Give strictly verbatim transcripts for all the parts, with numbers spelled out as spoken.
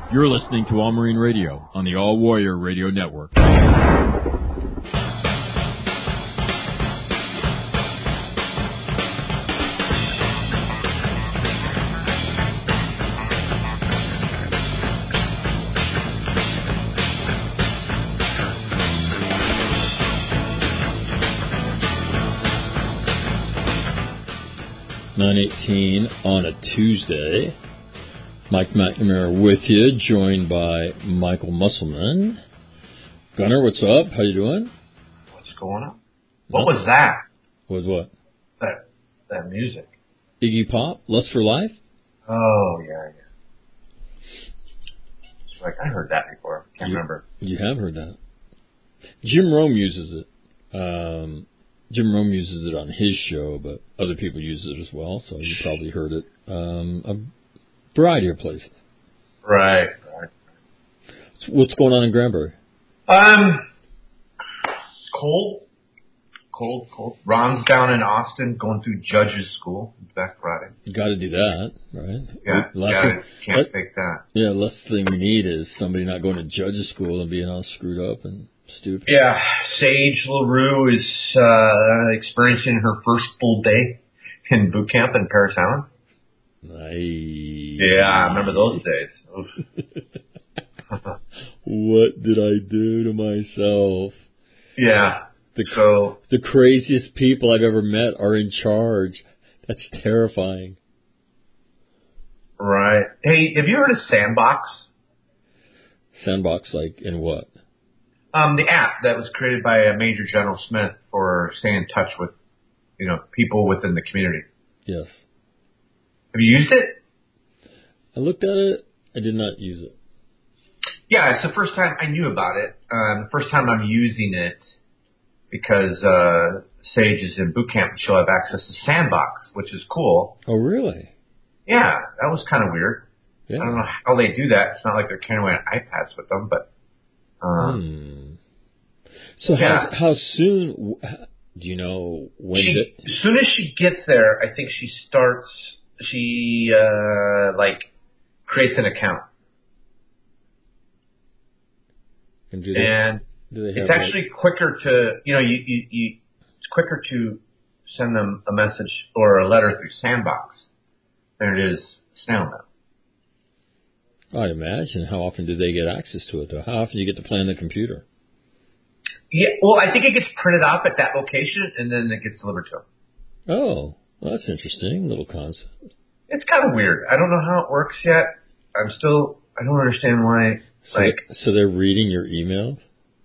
You're listening to All Marine Radio on the All Warrior Radio Network. nine eighteen on a Tuesday. Mike McNamara with you, joined by Michael Musselman. Gunnar, what's up? How you doing? What's going on? What Nothing. was that? Was what? That that music. Iggy Pop, Lust for Life? Oh, yeah, yeah. It's like, I heard that before. Can't you, remember. You have heard that. Jim Rome uses it. Um, Jim Rome uses it on his show, but other people use it as well, so you probably heard it. Um, a variety of places. Right, right. So what's going on in Granbury? Um, cold. Cold, cold. Ron's down in Austin going through judge's school. Back Friday. You got to do that, right? Yeah, last gotta, thing, can't let, fake that. Yeah, last thing we need is somebody not going to judge's school and being all screwed up and stupid. Yeah, Sage LaRue is uh, experiencing her first full day in boot camp in Parris Island. Nice. Yeah, I remember those days. What did I do to myself? Yeah. The, so the craziest people I've ever met are in charge. That's terrifying. Right. Hey, have you heard of Sandbox? Sandbox, like in what? Um, the app that was created by uh, Major General Smith for staying in touch with, you know, people within the community. Yes. Have you used it? I looked at it. I did not use it. Yeah, it's the first time I knew about it. Um, the first time I'm using it because uh, Sage is in boot camp and she'll have access to Sandbox, which is cool. Oh, really? Yeah, that was kind of weird. Yeah. I don't know how they do that. It's not like they're carrying away iPads with them, but. Um, hmm. So yeah. how, how soon? Do you know when? She, it, as soon as she gets there, I think she starts. She uh, like creates an account, and, do they, and do they have it's actually like, quicker to you know you, you, you it's quicker to send them a message or a letter through Sandbox than it is snail mail. I'd imagine. How often do they get access to it, though? How often do you get to play on the computer? Yeah, well, I think it gets printed off at that location, and then it gets delivered to them. Oh, well, that's interesting. Little concept. It's kind of weird. I don't know how it works yet. I'm still, I don't understand why, so like... So they're reading your emails?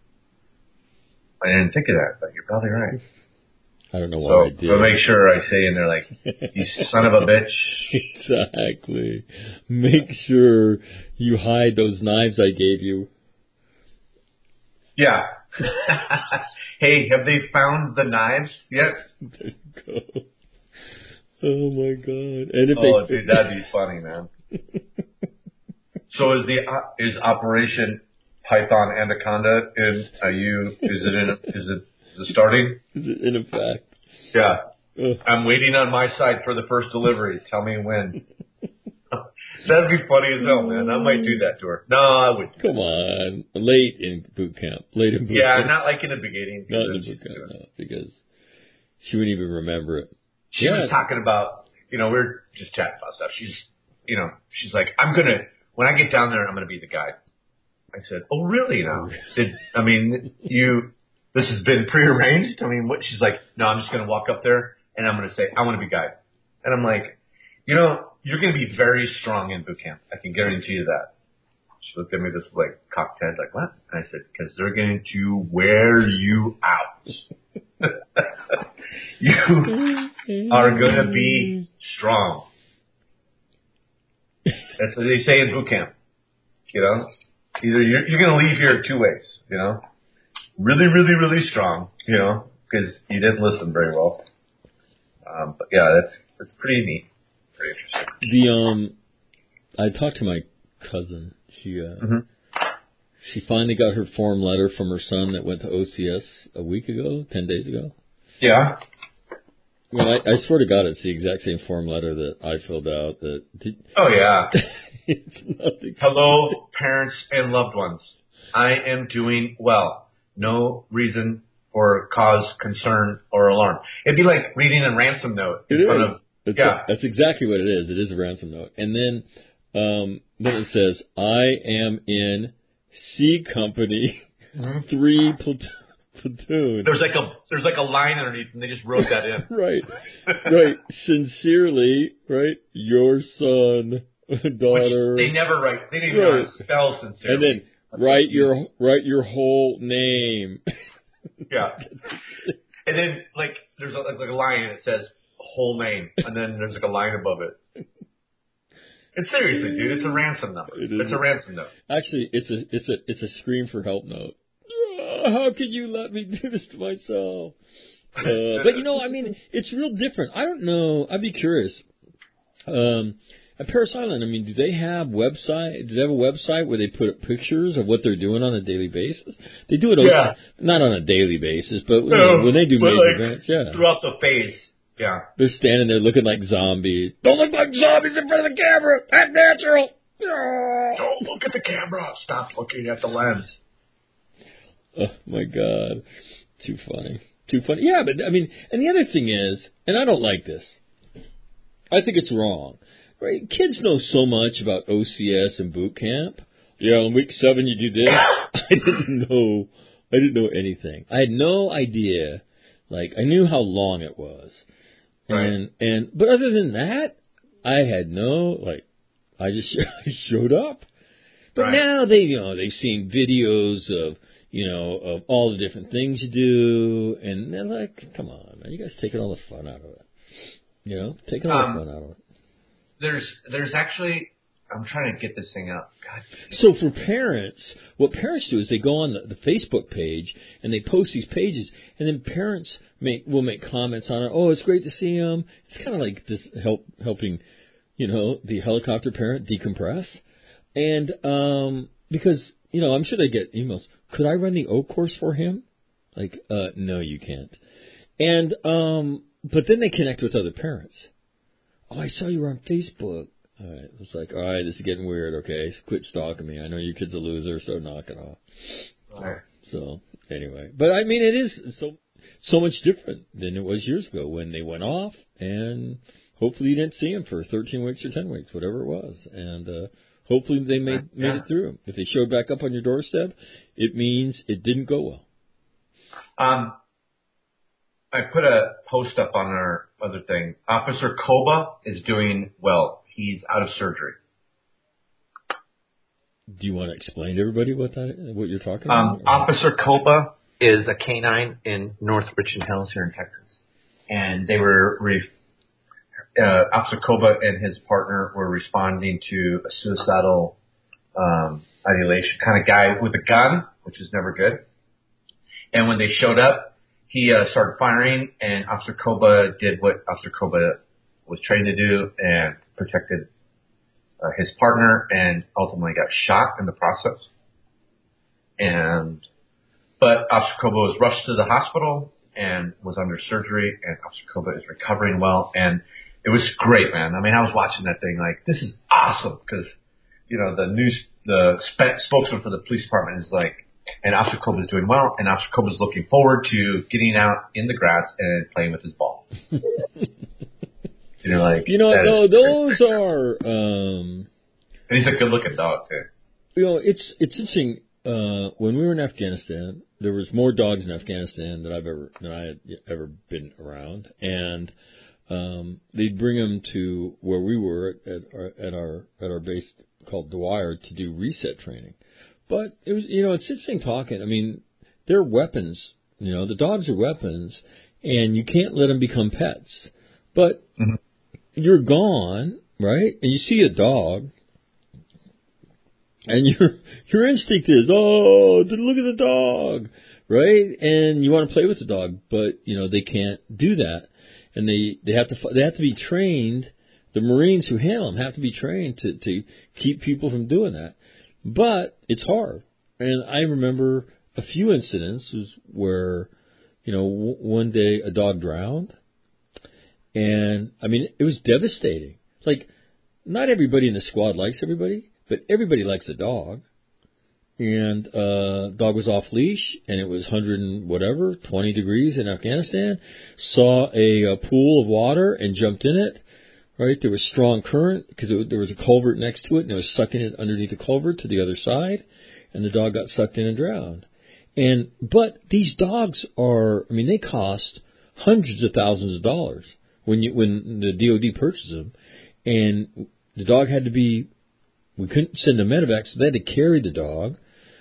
I didn't think of that, but you're probably right. I don't know so, why I did. So make sure I say in there, like, you son of a bitch. Exactly. Make sure you hide those knives I gave you. Yeah. Hey, have they found the knives yet? There you go. Oh, my God. And if oh, they... dude, that'd be funny, man. So is the uh, is Operation Python Anaconda in, are you, is it in, is it, is it starting? Is it in effect? Yeah. Ugh. I'm waiting on my side for the first delivery. Tell me when. That'd be funny as hell, man. I might do that to her. No, I wouldn't. Come on. Late in boot camp. Late in boot yeah, camp. Yeah, not like in the beginning. Not in the boot camp, no, because she wouldn't even remember it. She yeah. was talking about, you know, we we're just chatting about stuff. She's, you know, she's like, I'm going to, when I get down there, I'm going to be the guide. I said, oh, really now? Did, I mean, you, this has been prearranged? I mean, what? She's like, no, I'm just going to walk up there and I'm going to say, I want to be guide. And I'm like, you know, you're going to be very strong in boot camp. I can guarantee you that. She looked at me this like cocked head, like, what? And I said, because they're going to wear you out. You are going to be strong. That's what they say in boot camp. You know, either you're, you're going to leave here two ways, you know, really, really, really strong, you know, because you didn't listen very well. Um, but yeah, that's, that's pretty neat. Pretty interesting. The, um, I talked to my cousin. She, uh, mm-hmm. she finally got her form letter from her son that went to O C S a week ago, ten days ago. Yeah. Well, I, I swear to God, it's the exact same form letter that I filled out. That did, oh yeah, It's nothing. Hello, parents and loved ones. I am doing well. No reason for cause concern or alarm. It'd be like reading a ransom note in it front is. of. It's Yeah, a, that's exactly what it is. It is a ransom note, and then um, then it says, "I am in C Company, mm-hmm. three platoon." Platoon. There's like a there's like a line underneath, and they just wrote that in. Right, right. Sincerely, right. Your son, daughter. Which they never write. They didn't even right. know how to spell sincerely. And then That's write your write your whole name. Yeah. And then like there's a, like a line and it says whole name, and then there's like a line above it. And seriously, dude, it's a ransom number. It it's a ransom note. Actually, it's a it's a it's a scream for help note. How could you let me do this to myself? Uh, but, you know, I mean, it's real different. I don't know. I'd be curious. Um, at Parris Island, I mean, do they have website? Do they have a website where they put up pictures of what they're doing on a daily basis? They do it yeah. not on a daily basis, but no, you know, when they do major like, events, yeah. Throughout the phase, yeah. They're standing there looking like zombies. Don't look like zombies in front of the camera. Act natural. Don't look at the camera. Stop looking at the lens. Oh, my God. Too funny. Too funny. Yeah, but, I mean, and the other thing is, and I don't like this. I think it's wrong. Right? Kids know so much about O C S and boot camp. Yeah, on week seven you do this. I didn't know. I didn't know anything. I had no idea. Like, I knew how long it was. And, right. and, but other than that, I had no, like, I just I showed up. But right. now they, you know, they've seen videos of, you know, of all the different things you do, and they're like, come on, man, you guys taking all the fun out of it. You know, taking all um, the fun out of it. There's, there's actually, I'm trying to get this thing up. God. So for parents, what parents do is they go on the, the Facebook page, and they post these pages, and then parents make, will make comments on it. Oh, it's great to see them. It's kind of like this help, helping, you know, the helicopter parent decompress. And, um, because, you know, I'm sure they get emails. Could I run the O course for him? Like, uh, no, you can't. And, um, but then they connect with other parents. Oh, I saw you were on Facebook. All right. It's like, all right, this is getting weird. Okay. Quit stalking me. I know your kid's a loser, so knock it off. All right. So, anyway. But, I mean, it is so, so much different than it was years ago when they went off, and hopefully you didn't see them for thirteen weeks or ten weeks, whatever it was. And, uh, hopefully they made made yeah. it through. If they showed back up on your doorstep, it means it didn't go well. Um, I put a post up on our other thing. Officer Koba is doing well. He's out of surgery. Do you want to explain to everybody what that what you're talking um, about? Officer Koba is a canine in North Richland Hills here in Texas, and they were. Re- Uh, Officer Koba and his partner were responding to a suicidal um, ideation kind of guy with a gun, which is never good. And when they showed up, he uh, started firing, and Officer Koba did what Officer Koba was trained to do and protected uh, his partner, and ultimately got shot in the process. And but Officer Koba was rushed to the hospital and was under surgery, and Officer Koba is recovering well. And it was great, man. I mean, I was watching that thing like, this is awesome, because, you know, the news, the sp- spokesman for the police department is like, and Officer Koba is doing well, and Officer Koba is looking forward to getting out in the grass and playing with his ball. You know, like, you know, no, those great. are, um, and he's a good-looking dog too. You know, it's it's interesting. Uh, when we were in Afghanistan, there was more dogs in Afghanistan than I've ever than I had ever been around, and Um, they'd bring them to where we were at, at, our, at our at our base called Dwyer to do reset training. But it was, you know, it's interesting talking. I mean, they're weapons. You know, the dogs are weapons, and you can't let them become pets. But mm-hmm. you're gone, right? And you see a dog, and your your instinct is, oh, look at the dog, right? And you want to play with the dog, but you know they can't do that. And they, they have to they have to be trained. The Marines who handle them have to be trained to, to keep people from doing that. But it's hard. And I remember a few incidents where, you know, w- one day a dog drowned. And, I mean, it was devastating. Like, not everybody in the squad likes everybody, but everybody likes a dog. And uh, dog was off leash, and it was one hundred and whatever, twenty degrees in Afghanistan. Saw a, a pool of water and jumped in it. Right, there was strong current because there was a culvert next to it, and it was sucking it underneath the culvert to the other side, and the dog got sucked in and drowned. And but these dogs are, I mean, they cost hundreds of thousands of dollars when you when the D O D purchased them, and the dog had to be. We couldn't send a medevac, so they had to carry the dog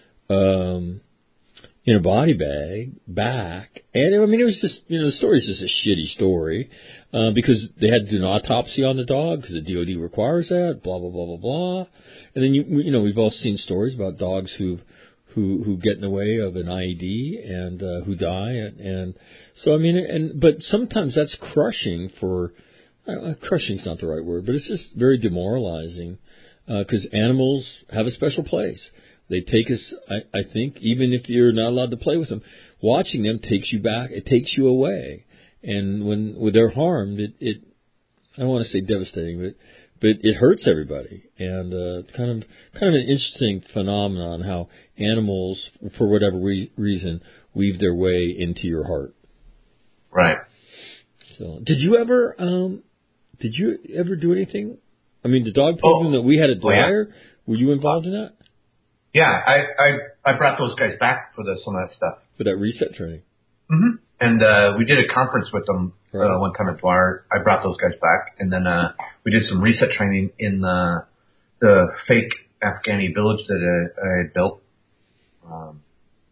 um, in a body bag back. And I mean, it was just, you know, the story is just a shitty story uh, because they had to do an autopsy on the dog because the D O D requires that. Blah blah blah blah blah. And then you you know we've all seen stories about dogs who who who get in the way of an I E D and uh, who die. And, and so I mean, and but sometimes that's crushing for. Uh, crushing's not the right word, but it's just very demoralizing. Because uh, animals have a special place. They take us, I, I think, even if you're not allowed to play with them, watching them takes you back, it takes you away. And when, when they're harmed, it, it I don't want to say devastating, but, but it hurts everybody. And uh, it's kind of kind of an interesting phenomenon how animals, for whatever re- reason, weave their way into your heart. Right. So, did you ever, um, did you ever do anything? I mean, the dog program oh. that we had at Dwyer, oh, yeah. Were you involved in that? Yeah, I, I I brought those guys back for the, some of that stuff. For that reset training. Mm-hmm. And uh, we did a conference with them right. uh, one time at Dwyer. I brought those guys back, and then uh, we did some reset training in the the fake Afghani village that I, I had built. Um,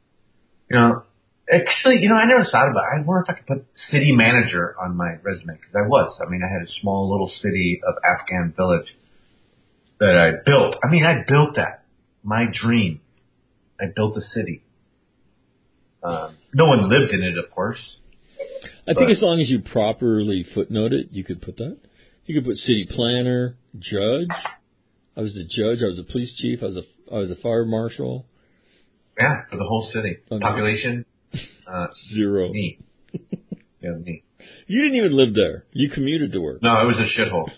you know, actually, you know, I never thought about it. I wonder if I could put city manager on my resume, because I was. I mean, I had a small little city of Afghan village that I built. I mean, I built that. My dream. I built a city. Um, no one lived in it, of course. I think as long as you properly footnote it, you could put that. You could put city planner, judge. I was the judge. I was the police chief. I was a, I was a fire marshal. Yeah, for the whole city. Okay. Population. Uh, Zero. Me. Yeah, me. You didn't even live there. You commuted to work. No, it was a shithole.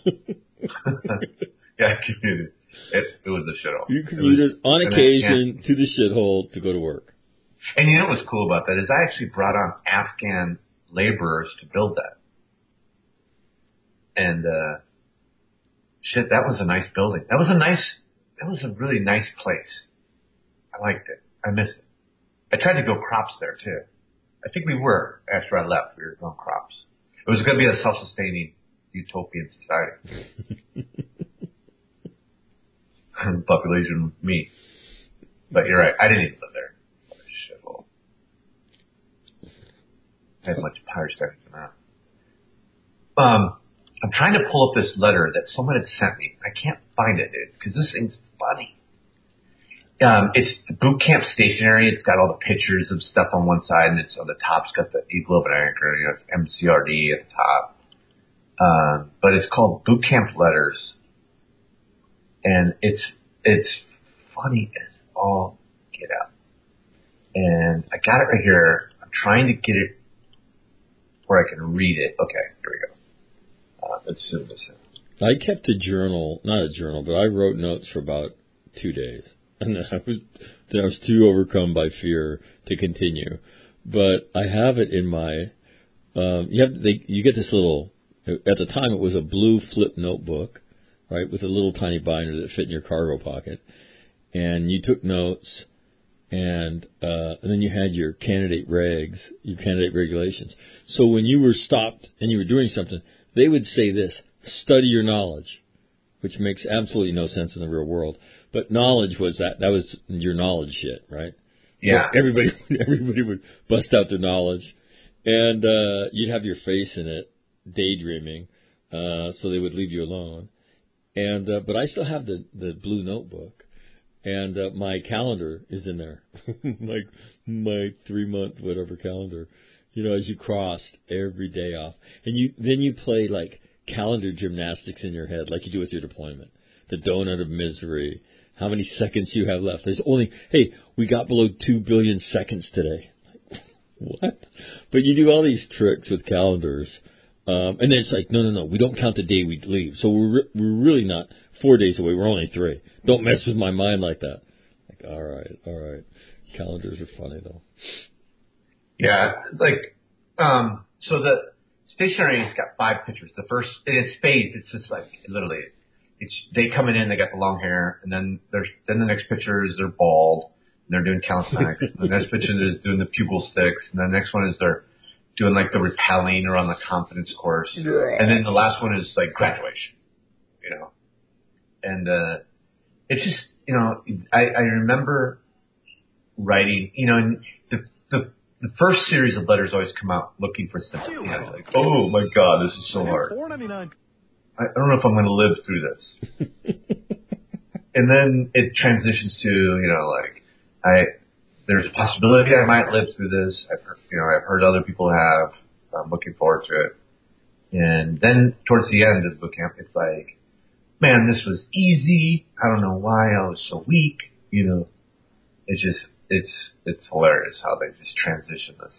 Yeah, I commuted. It, it was a shithole. You commuted was, on occasion I, yeah. to the shithole to go to work. And you know what's cool about that is I actually brought on Afghan laborers to build that. And, uh, shit, that was a nice building. That was a nice, that was a really nice place. I liked it. I miss it. I tried to go crops there too. I think we were after I left. We were going crops. It was going to be a self-sustaining utopian society. Population, me. But you're right. I didn't even live there. What a shithole. I had much higher standards than that. Um, I'm trying to pull up this letter that someone had sent me. I can't find it, dude, because this thing's funny. Um, it's the boot camp stationery. It's got all the pictures of stuff on one side, and it's on the top. It's got the eagle and anchor. You know, it's M C R D at the top. Um, but it's called Boot Camp Letters, and it's it's funny as all get out. And I got it right here. I'm trying to get it where I can read it. Okay, here we go. Uh, let's zoom this in. I kept a journal, not a journal, but I wrote notes for about two days. And then I was, then I was too overcome by fear to continue. But I have it in my, um, you have, they, you get this little, at the time it was a blue flip notebook, right, with a little tiny binder that fit in your cargo pocket. And you took notes, and, uh, and then you had your candidate regs, your candidate regulations. So when you were stopped and you were doing something, they would say this, study your knowledge, which makes absolutely no sense in the real world. But knowledge was that, that was your knowledge shit, right? Yeah. So everybody, everybody would bust out their knowledge, and, uh, you'd have your face in it, daydreaming, uh, so they would leave you alone. And, uh, but I still have the, the blue notebook, and, uh, my calendar is in there. my, my three month, whatever calendar, you know, as you crossed every day off. And you, then you play like calendar gymnastics in your head, like you do with your deployment. The donut of misery. How many seconds you have left? There's only, hey, we got below two billion seconds today. What? But you do all these tricks with calendars. Um, and then it's like, no, no, no, we don't count the day we leave. So we're re- we're really not four days away. We're only three. Don't mess with my mind like that. Like, all right, all right. Calendars are funny though. Yeah, like, um, so the stationary's got five pictures. The first, and it's phased. It's just like literally, it's they coming in. They got the long hair, and then there's then the next picture is they're bald and they're doing calisthenics. The next picture is doing the pugil sticks, and the next one is they're doing like the rappelling or on the confidence course, and then the last one is like graduation. You know, and uh, it's just you know I, I remember writing you know and the the the first series of letters always come out looking for sympathy. I was like, oh my God, this is so hard. I, I don't know if I'm going to live through this. And then it transitions to, you know, like, I, there's a possibility I might live through this. I've heard, you know, I've heard other people have. I'm looking forward to it. And then towards the end of the boot camp, it's like, man, this was easy. I don't know why I was so weak. You know, it's just, it's, it's hilarious how they just transition this.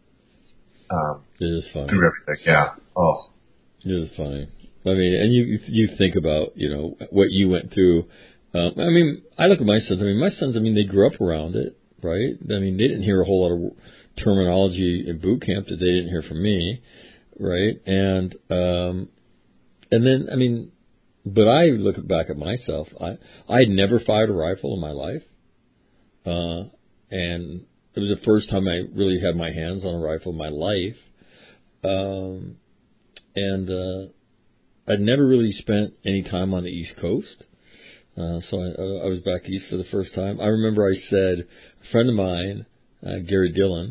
Um, it is funny. Through everything. Yeah. Oh. It is funny. I mean, and you, you think about, you know, what you went through. Um, I mean, I look at my sons. I mean, my sons, I mean, they grew up around it, right? I mean, they didn't hear a whole lot of terminology in boot camp that they didn't hear from me, right? And, um, and then, I mean, but I look back at myself. I, I had never fired a rifle in my life. Uh, and it was the first time I really had my hands on a rifle in my life. Um, and, uh, I'd never really spent any time on the East Coast. Uh, so I, I was back east for the first time. I remember I said, a friend of mine, uh, Gary Dillon,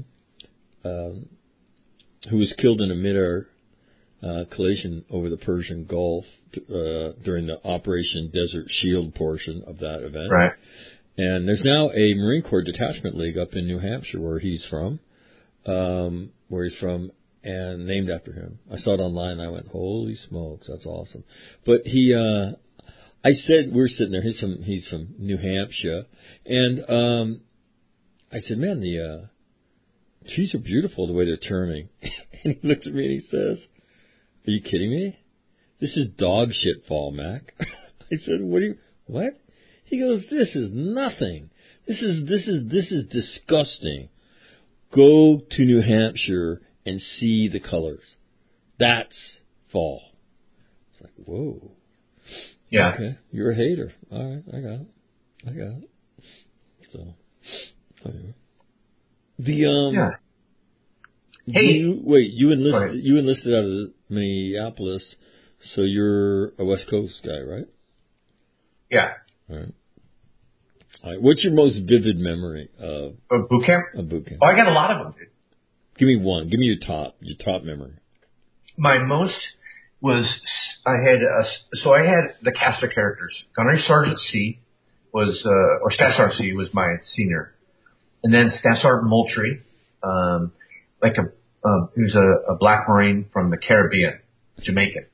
um, who was killed in a mid-air uh, collision over the Persian Gulf uh, during the Operation Desert Shield portion of that event. Right. And there's now a Marine Corps detachment league up in New Hampshire where he's from, um, where he's from, and named after him. I saw it online and I went, holy smokes, that's awesome. But he, uh, I said, we were sitting there, he's from, he's from New Hampshire, and um, I said, man, the uh, trees are beautiful the way they're turning. And he looked at me and he says, are you kidding me? This is dog shit fall, Mac. I said, what do you, what? He goes, this is nothing. This is, this is, this is disgusting. Go to New Hampshire and see the colors. That's fall. It's like, whoa. Yeah. Okay, you're a hater. All right, I got it. I got it. So, anyway. The, um... Yeah. Hey. You, wait, you enlisted, you enlisted out of Minneapolis, so you're a West Coast guy, right? Yeah. All right. All right. What's your most vivid memory of A boot camp? A boot camp. Oh, I got a lot of them, dude. Give me one. Give me your top, your top memory. My most was, I had, a, so I had the cast of characters. Gunnery Sergeant C was, uh, or Staff Sergeant C was my senior. And then Staff Sergeant Moultrie, um, like a, um, he was a, a black Marine from the Caribbean, Jamaican.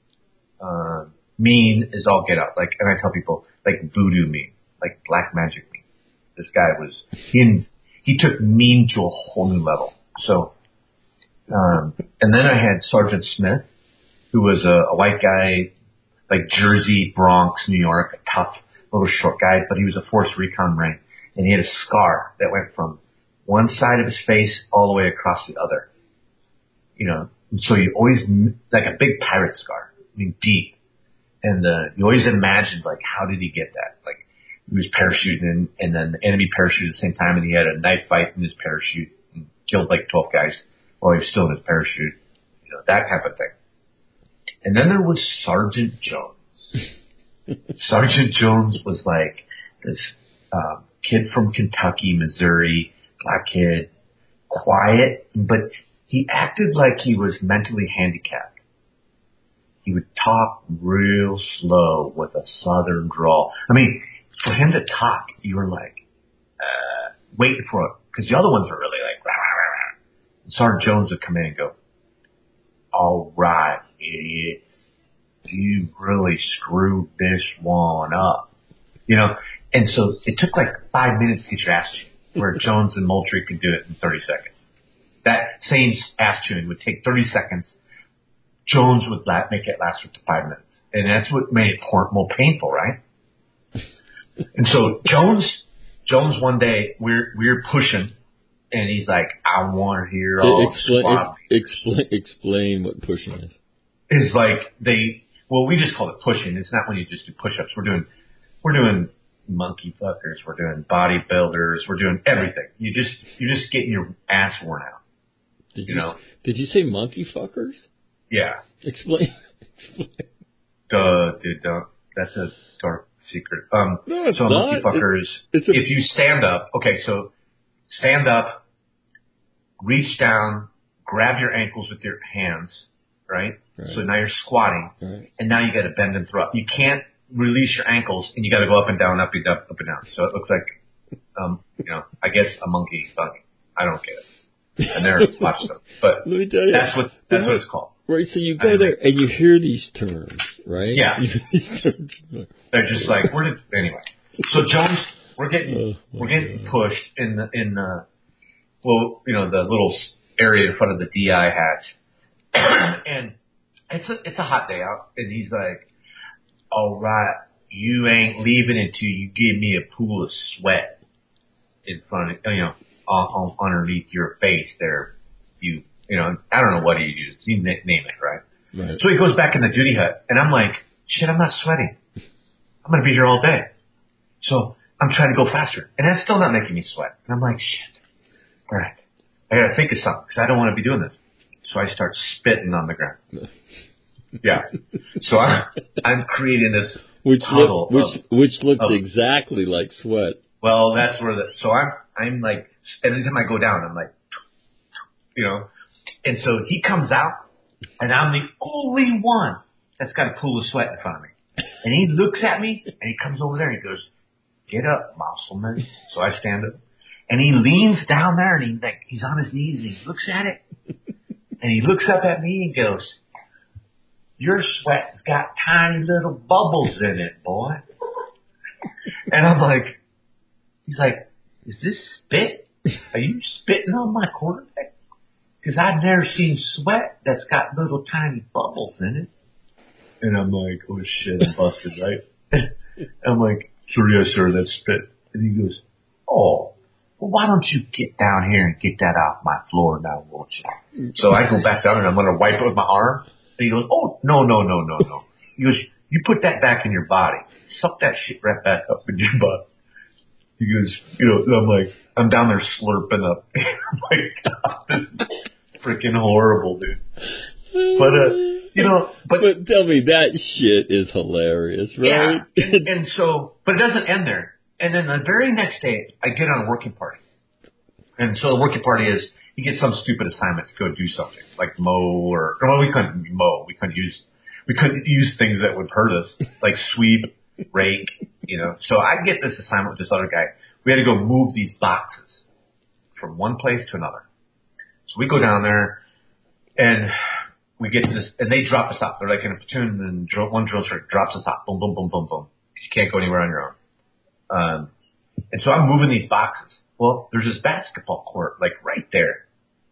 Um, mean is all get out. Like, and I tell people, like voodoo mean, like black magic mean. This guy was, he, he took mean to a whole new level. So, um, and then I had Sergeant Smith, who was a, a white guy, like Jersey, Bronx, New York, a tough little short guy, but he was a Force Recon Marine, and he had a scar that went from one side of his face all the way across the other. You know, and so you always, like a big pirate scar, I mean deep, and uh, you always imagined like, how did he get that? Like, he was parachuting in, and then the enemy parachuted at the same time, and he had a knife fight in his parachute. Killed like twelve guys while he was still in his parachute, you know, that type of thing. And then there was Sergeant Jones. Sergeant Jones was like this um, kid from Kentucky, Missouri, black kid, quiet, but he acted like he was mentally handicapped. He would talk real slow with a southern drawl. I mean, for him to talk, you were like uh, waiting for it, because the other ones were really like, rah, rah, rah, rah. Sergeant Jones would come in and go, all right, idiots, you really screwed this one up. You know, and so it took like five minutes to get your ass chewed, where Jones and Moultrie could do it in thirty seconds. That same ass chewing would take thirty seconds Jones would la- make it last for five minutes. And that's what made it more, more painful, right? And so Jones, Jones one day, we're, we're pushing, and he's like, I want to hear all explain, squad ex, explain, explain what pushing is. It's like they, well, we just call it pushing. It's not when you just do push-ups. We're doing, we're doing monkey fuckers. We're doing bodybuilders. We're doing everything. You just, you're just getting your ass worn out. Did you, you know? Did you say monkey fuckers? Yeah. Explain. explain. Duh, dude, don't. That's a dark secret. Um, no, it's so not. monkey fuckers, it's, it's a, if you stand up, okay, so stand up, reach down, grab your ankles with your hands, right? right. So now you're squatting, right. and now you got to bend and throw up. You can't release your ankles, and you got to go up and down, up and down, up and down. So it looks like, um, you know, I guess a monkey fucking. I don't get it. I never watched them, but Let me tell you, that's what that's what it's called. Right, so you go there and you hear these terms, right? Yeah. You hear these terms. They're just like, we're did, anyway. So Jones, we're getting oh, we're getting God. pushed in the in the well, you know, the little area in front of the D I hatch, and it's a it's a hot day out, and he's like, all right, you ain't leaving until you give me a pool of sweat in front of you know on, on, underneath your face there, you. You know, I don't know what he used. You name it, right? right? So he goes back in the duty hut, and I'm like, shit, I'm not sweating. I'm going to be here all day. So I'm trying to go faster, and that's still not making me sweat. And I'm like, shit. All right. I got to think of something, because I don't want to be doing this. So I start spitting on the ground. Yeah. So I'm, I'm creating this which puddle. Look, which, of, which looks of, exactly like sweat. Well, that's where the, so I'm, I'm like, every time I go down, I'm like, you know, and so he comes out, and I'm the only one that's got a pool of sweat in front of me. And he looks at me, and he comes over there, and he goes, get up, Musselman. So I stand up. And he leans down there, and he like he's on his knees, and he looks at it. And he looks up at me and goes, your sweat's got tiny little bubbles in it, boy. And I'm like, he's like, is this spit? Are you spitting on my quarterback? Because I've never seen sweat that's got little tiny bubbles in it. And I'm like, oh shit, I'm busted, right? I'm like, sure, yes, sir, that's spit. And he goes, oh, well, why don't you get down here and get that off my floor now, won't you? So I go back down and I'm going to wipe it with my arm. And he goes, oh, no, no, no, no, no. He goes, you put that back in your body. Suck that shit right back up in your butt. He goes, you know, I'm like, I'm down there slurping up. I'm like, God, this is freaking horrible, dude. But, uh, you know, but, but tell me, that shit is hilarious, right? Yeah, and, and so, but it doesn't end there. And then the very next day, I get on a working party. And so the working party is, you get some stupid assignment to go do something, like mow or, well, we couldn't mow. We couldn't use, we couldn't use things that would hurt us, like sweep, rake, you know. So I get this assignment with this other guy. We had to go move these boxes from one place to another. So we go down there, and we get to this, and they drop us off. They're like in a platoon, and drill, one drill sergeant drops us off. Boom, boom, boom, boom, boom. You can't go anywhere on your own. Um, and so I'm moving these boxes. Well, there's this basketball court, like right there.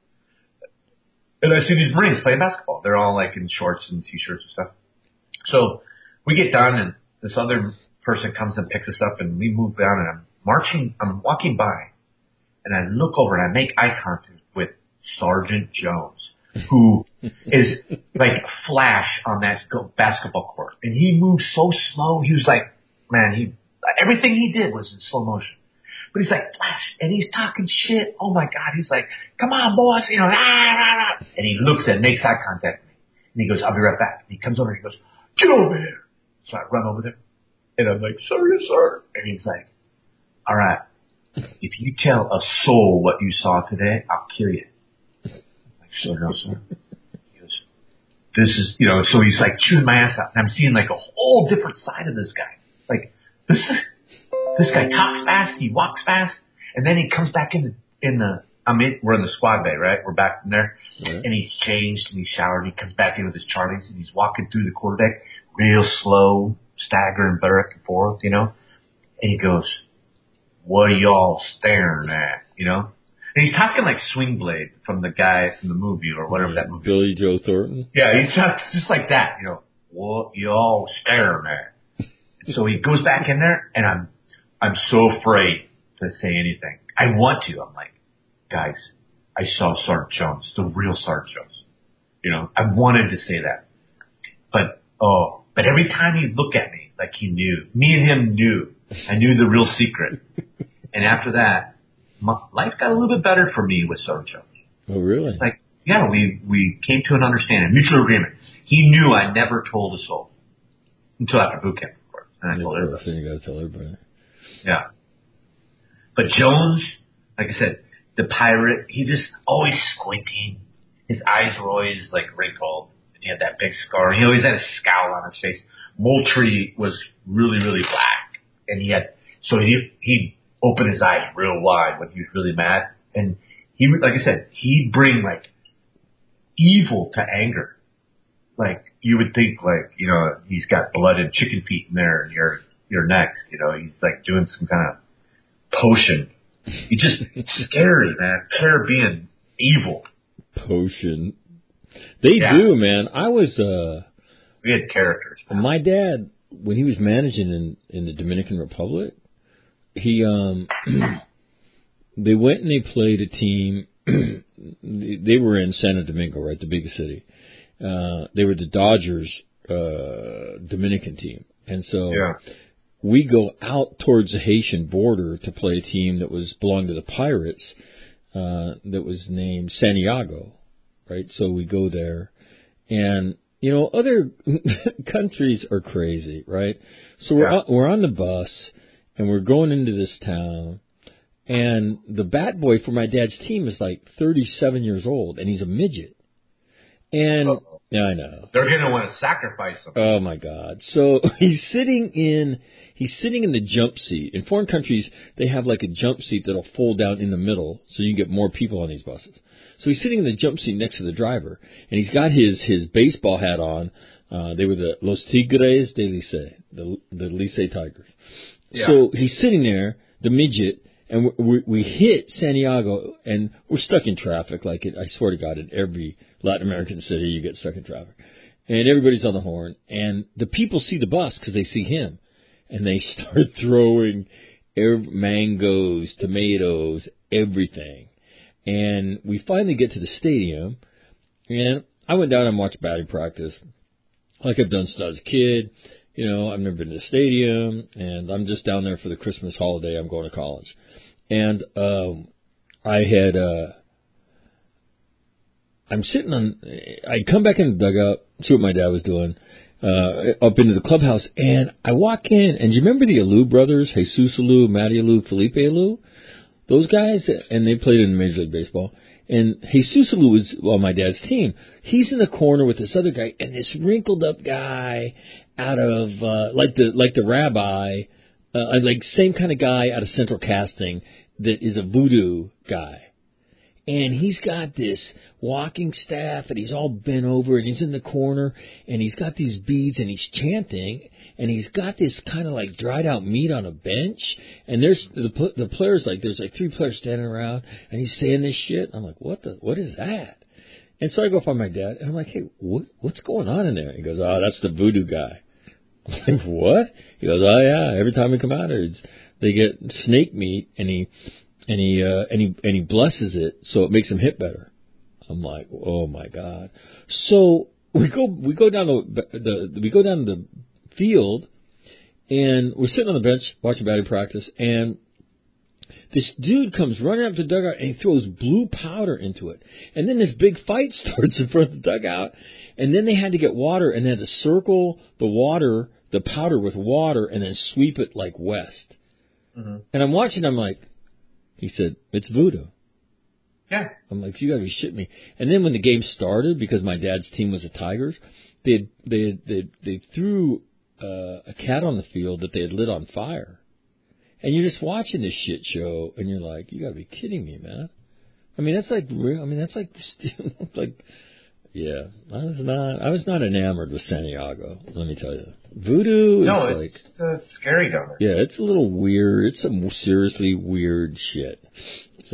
And I see these Marines playing basketball. They're all like in shorts and t-shirts and stuff. So we get done, and this other person comes and picks us up, and we move down, and I'm marching, I'm walking by, and I look over, and I make eye contact with Sergeant Jones, who is like Flash on that basketball court. And he moves so slow. He was like, man, he everything he did was in slow motion. But he's like, Flash, and he's talking shit. Oh, my God. He's like, come on, boss. You know, rah, rah, rah. And he looks and makes eye contact with me. And he goes, I'll be right back. And he comes over and he goes, get over here. So I run over there. And I'm like, sir, yes, sir. And he's like, all right, if you tell a soul what you saw today, I'll kill you. So, no, sir. He goes, this is, you know, so he's like chewing my ass out. And I'm seeing like a whole different side of this guy. Like, this is, this guy talks fast, he walks fast, and then he comes back in the, in the, I mean, we're in the squad bay, right? We're back in there. Yeah. And he's changed and he's showered. And he comes back in with his Charlies and he's walking through the quarterdeck real slow, staggering back and forth, you know? And he goes, what are y'all staring at, you know? And he's talking like Swing Blade from the guy from the movie or whatever that movie. Billy Joe Thornton. Yeah, he talks just like that. You know, well, you all staring there. So he goes back in there, and I'm, I'm so afraid to say anything. I want to. I'm like, guys, I saw Sergeant Jones, the real Sergeant Jones. You know, I wanted to say that, but oh, but every time he looked at me, like he knew, me and him knew, I knew the real secret. And after that, my life got a little bit better for me with Sergeant Jones. Oh, really? It's like, yeah, we we came to an understanding, mutual agreement. He knew I never told a soul until after boot camp. And I yeah, told everybody. Then you got to tell everybody. Yeah. But Jones, like I said, the pirate, he just always squinting. His eyes were always like wrinkled. And he had that big scar. He always had a scowl on his face. Moultrie was really, really black. And he had, so he, he'd open his eyes real wide when he was really mad. And he, like I said, he'd bring like evil to anger. Like, you would think, like, you know, he's got blood and chicken feet in there, and you're you're next. You know, he's like doing some kind of potion. He just it's scary, man. Caribbean evil potion. They yeah. do, man. I was uh, we had characters. Man. My dad, when he was managing in in the Dominican Republic, he um they went and they played a team. They were in Santo Domingo, right, the big city. Uh, they were the Dodgers uh, Dominican team. And so yeah. we go out towards the Haitian border to play a team that was belonged to the Pirates uh, that was named Santiago, right? So we go there. And, you know, other countries are crazy, right? So we're, yeah. on, we're on the bus, and we're going into this town. And the bat boy for my dad's team is like thirty-seven years old, and he's a midget. And Uh-oh. yeah, I know they're going to want to sacrifice him. Oh my God! So he's sitting in he's sitting in the jump seat. In foreign countries, they have like a jump seat that'll fold down in the middle, so you get more people on these buses. So he's sitting in the jump seat next to the driver, and he's got his his baseball hat on. Uh, they were the Los Tigres de Licey, the the Licey Tigers. Yeah. So he's sitting there, the midget. And we, we hit Santiago, and we're stuck in traffic. Like it, I swear to God, in every Latin American city, you get stuck in traffic. And everybody's on the horn. And the people see the bus because they see him. And they start throwing every, mangoes, tomatoes, everything. And we finally get to the stadium. And I went down and watched batting practice like I've done since I was a kid. You know, I've never been to the stadium, and I'm just down there for the Christmas holiday. I'm going to college. And um, I had, uh, I'm sitting on, I come back in the dugout, see what my dad was doing, uh, up into the clubhouse, and I walk in, and do you remember the Alou brothers, Jesus Alou, Matty Alou, Felipe Alou? Those guys, and they played in Major League Baseball. And Jesus Alou was on my dad's team. He's in the corner with this other guy, and this wrinkled up guy out of uh, like the like the rabbi, uh, like same kind of guy out of Central Casting that is a voodoo guy. And he's got this walking staff, and he's all bent over, and he's in the corner, and he's got these beads, and he's chanting, and he's got this kind of like dried out meat on a bench, and there's the the players like there's like three players standing around, and he's saying this shit. I'm like, what the what is that? And so I go find my dad, and I'm like, hey, what what's going on in there? He goes, oh, that's the voodoo guy. I'm like, what? He goes, oh yeah, every time we come out here, it's, they get snake meat, and he. And he uh, and he and he blesses it so it makes him hit better. I'm like, oh my God! So we go we go down the, the we go down the field, and we're sitting on the bench watching batting practice, and this dude comes running up to the dugout and he throws blue powder into it, and then this big fight starts in front of the dugout, and then they had to get water and they had to circle the water, the powder with water, and then sweep it like west. Mm-hmm. And I'm watching, I'm like. He said, it's voodoo. Yeah. I'm like, you got to be shitting me. And then when the game started, because my dad's team was the Tigers, they had, they had, they they threw uh, a cat on the field that they had lit on fire. And you're just watching this shit show, and you're like, you got to be kidding me, man. I mean, that's like, I mean, that's like, like, yeah. I was not, I was not enamored with Santiago. Let me tell you, voodoo is no, like, it's uh, scary down there. Yeah, it's a little weird. It's some seriously weird shit. So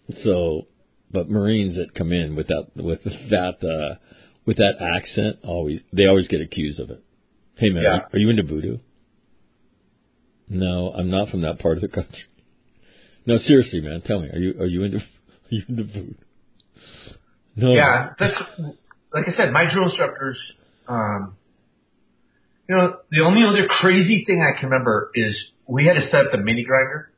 So, but Marines that come in with that with that uh, with that accent always they always get accused of it. Hey man, Yeah. are you into voodoo? No, I'm not from that part of the country. No, seriously, man, tell me, are you are you into are you into voodoo? No. Yeah, that's like I said. My drill instructors. Um, you know, the only other crazy thing I can remember is we had to set up the mini grinder.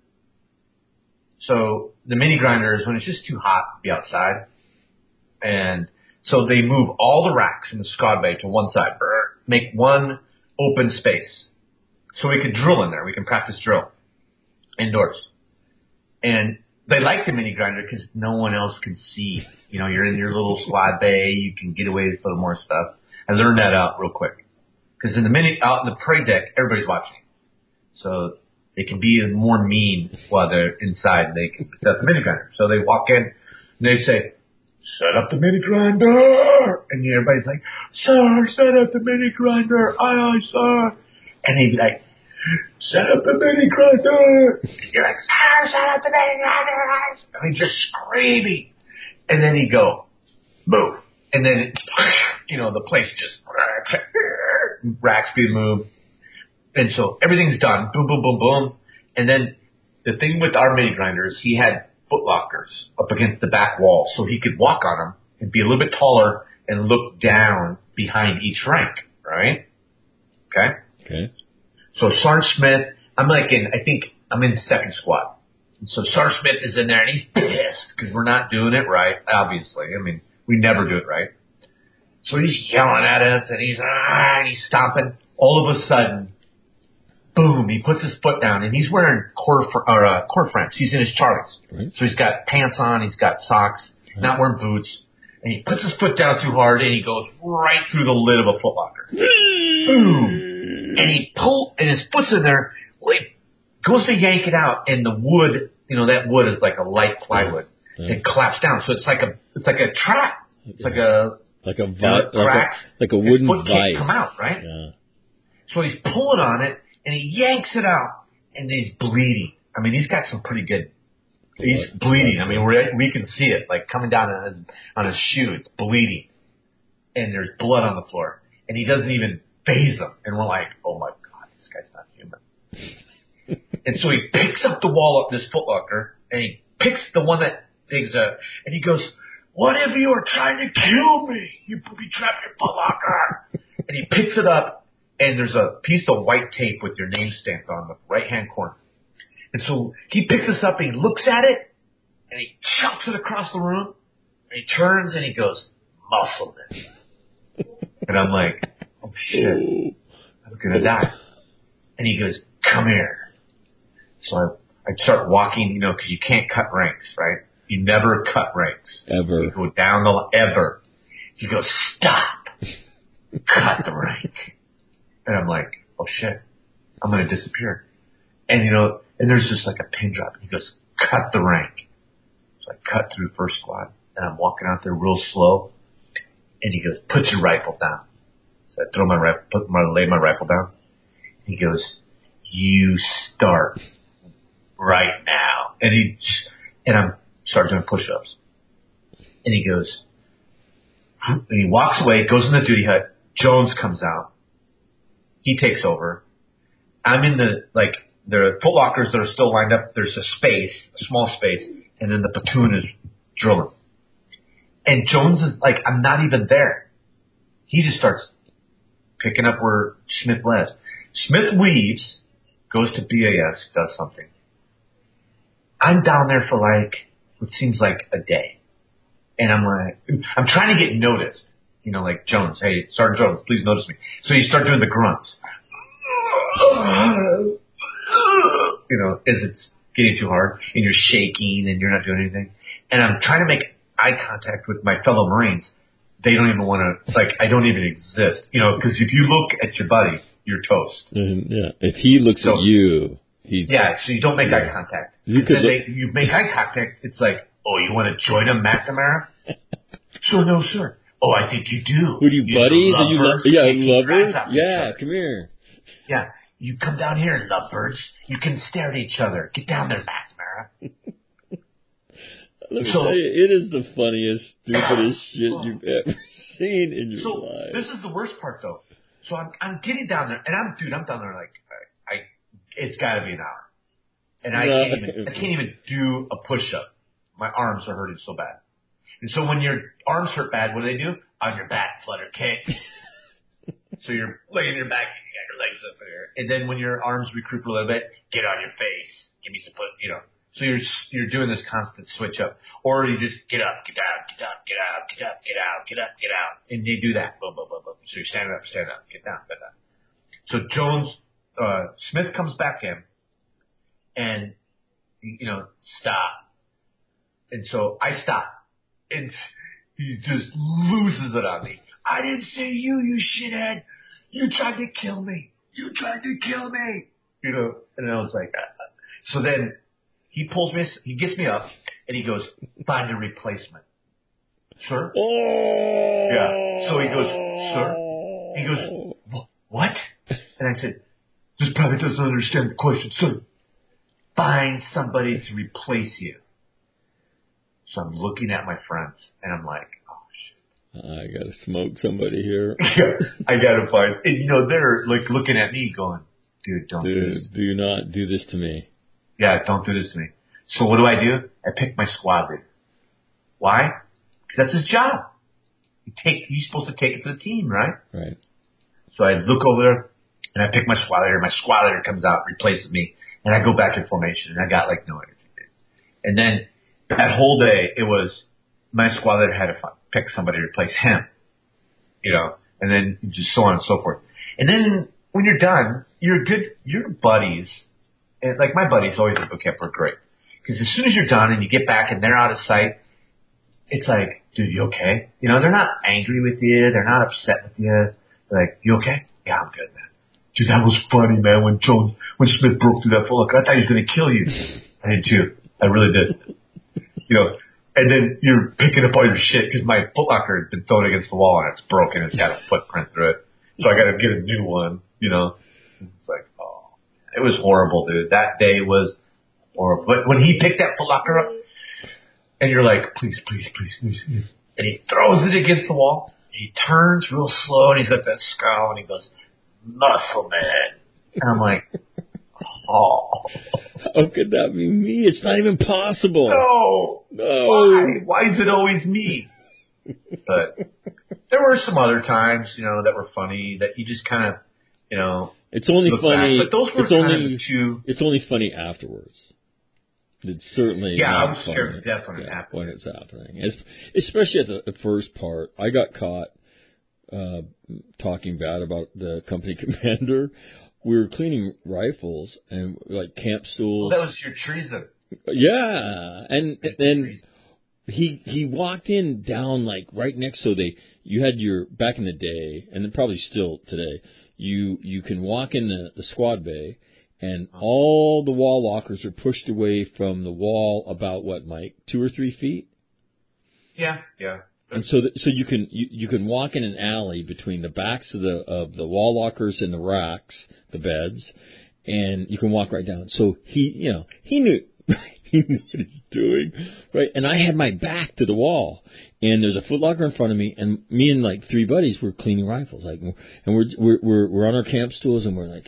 So the mini grinder is when it's just too hot to be outside, and so they move all the racks in the squad bay to one side, make one open space, so we could drill in there. We can practice drill indoors, and they like the mini grinder because no one else can see. You know, you're in your little squad bay, you can get away with a little more stuff. I learned that out real quick because in the mini out in the parade deck, everybody's watching, so they can be more mean while they're inside. They can set up the mini grinder. So they walk in and they say, "Set up the mini grinder," and everybody's like, "Sir, set up the mini grinder, aye aye, sir." And he'd be like, "Set up the mini grinder." You're like, "Sir, set up the mini grinder." I mean, just screaming. And then he'd go, "Move." And then, it, you know, the place just, racks being moved. And so everything's done. Boom, boom, boom, boom. And then the thing with our mini grinders, he had foot lockers up against the back wall so he could walk on them and be a little bit taller and look down behind each rank, right? Okay? Okay. So Sergeant Smith, I'm like in, I think I'm in second squad. And so Sergeant Smith is in there and he's pissed because we're not doing it right, obviously. I mean, we never do it right. So he's yelling at us and he's, ah, and he's stomping. All of a sudden, boom, he puts his foot down and he's wearing core, fr- or, uh, core frames. He's in his Charlies. Right. So he's got pants on, he's got socks, Right. not wearing boots. And he puts his foot down too hard and he goes right through the lid of a Foot Locker. Boom! And he pull, and his foot's in there. Well, he goes to yank it out and the wood, you know, that wood is like a light plywood. Yeah. It collapsed down. So it's like a, it's like a trap. It's like a, Like a, vi- you know, it like cracks. a like a His wooden foot can't vice. come out, right? Yeah. So he's pulling on it, and he yanks it out, and he's bleeding. I mean, he's got some pretty good. He's Blood. bleeding. I mean, we we can see it, like coming down on his on his shoe. It's bleeding, and there's blood on the floor, and he doesn't even faze him. And we're like, oh my god, this guy's not human. And so he picks up the wall of this Foot Locker, and he picks the one that digs up, and he goes, "What if you are trying to kill me? You booby trapped your Foot Locker." And he picks it up, and there's a piece of white tape with your name stamped on the right-hand corner. And so he picks this up, and he looks at it, and he chucks it across the room, and he turns, and he goes, "Muscleman." And I'm like, oh, shit, I'm going to die. And he goes, "Come here." So I, I start walking, you know, because you can't cut ranks, right? You never cut ranks. Ever. You go down the, ever. He goes, "Stop. Cut the rank." And I'm like, oh shit, I'm going to disappear. And you know, and there's just like a pin drop. He goes, "Cut the rank." So I cut through first squad and I'm walking out there real slow. And he goes, "Put your rifle down." So I throw my rifle, put my, lay my rifle down. He goes, "You start right now." And he, and I'm start doing push-ups. And he goes, and he walks away, goes in the duty hut. Jones comes out. He takes over. I'm in the, like, there are Foot Lockers that are still lined up. There's a space, a small space, and then the platoon is drilling. And Jones is like, I'm not even there. He just starts picking up where Smith left. Smith leaves, goes to B A S, does something. I'm down there for like, it seems like a day. And I'm like, I'm trying to get noticed. You know, like Jones, "Hey, Sergeant Jones, please notice me." So you start doing the grunts. You know, as it's getting too hard and you're shaking and you're not doing anything. And I'm trying to make eye contact with my fellow Marines. They don't even want to, like, I don't even exist. You know, because if you look at your buddy, you're toast. And, yeah. If he looks So, at you, he's yeah, so you don't make yeah. eye contact. You could then look- they, you make eye contact, it's like, "Oh, you want to join him, McNamara?" "Sure, no, sir." "Oh, I think you do." Who do you, buddies? Are you lo- yeah, Taking lovers? grass off each Yeah, other. come here. Yeah, "You come down here, lovebirds. You can stare at each other. Get down there, McNamara." Let me so, tell you, it is the funniest, stupidest shit you've ever seen in your so life. This is the worst part, though. So I'm I'm getting down there, and I'm dude, I'm down there like I, I it's got to be an hour, and I No. can't even I can't even do a push up. My arms are hurting so bad. And so when your arms hurt bad, what do they do? On your back, flutter kick. So you're laying your back, and you got your legs up there, and then when your arms recruit a little bit, get on your face, give me some foot, you know. So you're you're doing this constant switch up, or you just get up, get down, get up, get out, get up, get out, get up, get out, and you do that. Boom, boom, boom, boom. So you're standing up, stand up, get down, get down. So Jones uh, Smith comes back in, and you know stop, and so I stop, and he just loses it on me. I didn't say you, you shithead. You tried to kill me. You tried to kill me. You know, and I was like, uh, so then. He pulls me, he gets me up, and he goes, find a replacement. Sir? Oh. Yeah. So he goes, sir? He goes, what? And I said, this probably doesn't understand the question, sir. Find somebody to replace you. So I'm looking at my friends, and I'm like, oh, shit. I gotta smoke somebody here. Yeah, I gotta find, and you know, they're like looking at me going, dude, don't Dude, do this. do not do this to me. Yeah, don't do this to me. So what do I do? I pick my squad leader. Why? Because that's his job. You take, he's supposed to take it to the team, right? Right. So I look over there, and I pick my squad leader. My squad leader comes out, replaces me, and I go back in formation, and I got like no energy. And then that whole day, it was my squad leader had to pick somebody to replace him, you know, and then just so on and so forth. And then when you're done, you're good, you're buddies. And like my buddies always at boot camp are great. Because as soon as you're done and you get back and they're out of sight, it's like, dude, you okay? You know, they're not angry with you. They're not upset with you. They're like, you okay? Yeah, I'm good, man. Dude, that was funny, man, when Jones, when Smith broke through that foot locker. I thought he was going to kill you. I did too. I really did. You know, and then you're picking up all your shit because my foot locker has been thrown against the wall and it's broken. It's got a footprint through it. So I got to get a new one, you know. It's like, oh. It was horrible, dude. That day was horrible. But when he picked that foot locker up, and you're like, please, please, please, please, please. And he throws it against the wall. He turns real slow, and he's got that scowl, and he goes, muscle man. And I'm like, oh. How could that be me? It's not even possible. No. No. Why? Why is it always me? But there were some other times, you know, that were funny that you just kind of, you know, It's only look funny. back. But those were it's kind only, of the two. It's only funny afterwards. It's certainly Yeah, not I was funny. scared to death when it yeah, happened. When it's happening, it's, especially at the, the first part. I got caught uh, talking bad about the company commander. We were cleaning rifles and like camp stools. Well, that was your treason. Yeah, and then he he walked in down like right next. So they you had your back in the day, and then probably still today. You you can walk in the, the squad bay, and all the wall lockers are pushed away from the wall about what, Mike, two or three feet. Yeah, yeah. And so that, so you can you, you can walk in an alley between the backs of the of the wall lockers and the racks, the beds, and you can walk right down. So he you know he knew. He knew what he was doing, right? And I had my back to the wall, and there's a Foot Locker in front of me, and me and like three buddies were cleaning rifles, like, and we're we're we're, we're on our camp stools, and we're like,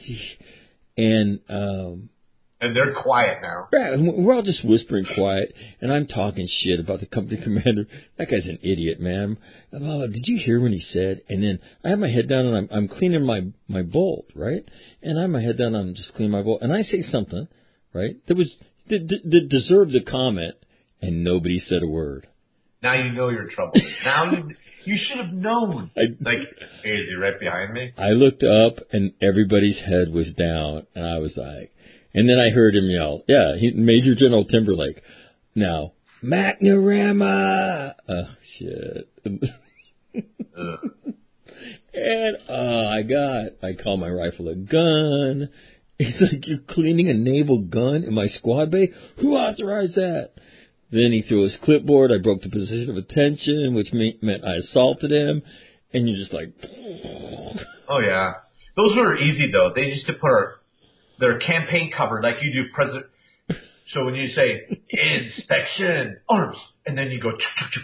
and um, and they're quiet now. Yeah, and we're all just whispering quiet, and I'm talking shit about the company commander. That guy's an idiot, man. Oh, did you hear what he said? And then I have my head down, and I'm I'm cleaning my my bolt, right? And I have my head down, and I'm just cleaning my bolt, and I say something, right? That was. That, that deserved a comment, and nobody said a word. Now you know you're in trouble. Now you you should have known. I, like, hey, is he right behind me? I looked up, and everybody's head was down, and I was like, and then I heard him yell, yeah, he, Major General Timberlake. Now, McNamara! Oh, shit. And, oh, I got, I call my rifle a gun. He's like, you're cleaning a naval gun in my squad bay? Who authorized that? Then he threw his clipboard. I broke the position of attention, which meant I assaulted him. And you're just like... Oh, yeah. Those were easy, though. They used to put our, their campaign cover like you do president. So when you say, inspection, arms, and then you go,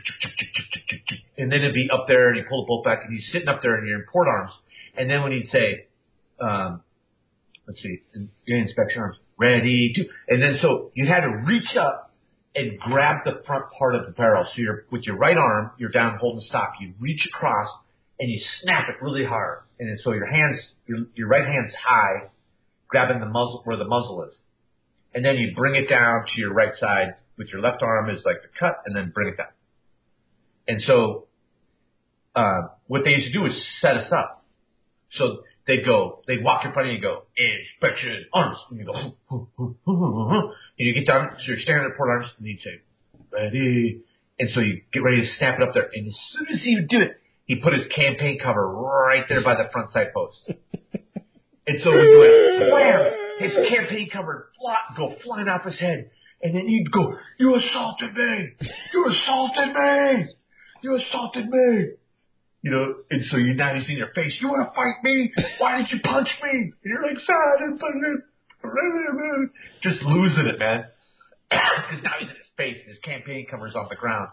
and then it'd be up there, and you pull the bolt back, and he's sitting up there, and you're in port arms, and then when he'd say, um, let's see, you're in inspection arms, ready to, and then so you had to reach up and grab the front part of the barrel. So you're with your right arm, you're down holding the stock. You reach across and you snap it really hard, and then so your hands, your, your right hand's high, grabbing the muzzle where the muzzle is, and then you bring it down to your right side with your left arm is like the cut, and then bring it down. And so uh, what they used to do is set us up. So they'd go, they'd walk in front of you and go, inspection arms. And you go, hoo, hoo, hoo, hoo, hoo, hoo. And you get down, so you're standing at port arms, and you'd say, ready. And so you get ready to snap it up there. And as soon as you do it, he put his campaign cover right there by the front side post. And so when you went, wham, his campaign cover fly, go flying off his head. And then he'd go, you assaulted me. You assaulted me. You assaulted me. You know, and so you now he's in your face. You want to fight me? Why did you punch me? And you're like, sorry, I didn't punch you. Just losing it, man. Because now he's in his face. His campaign cover's on the ground.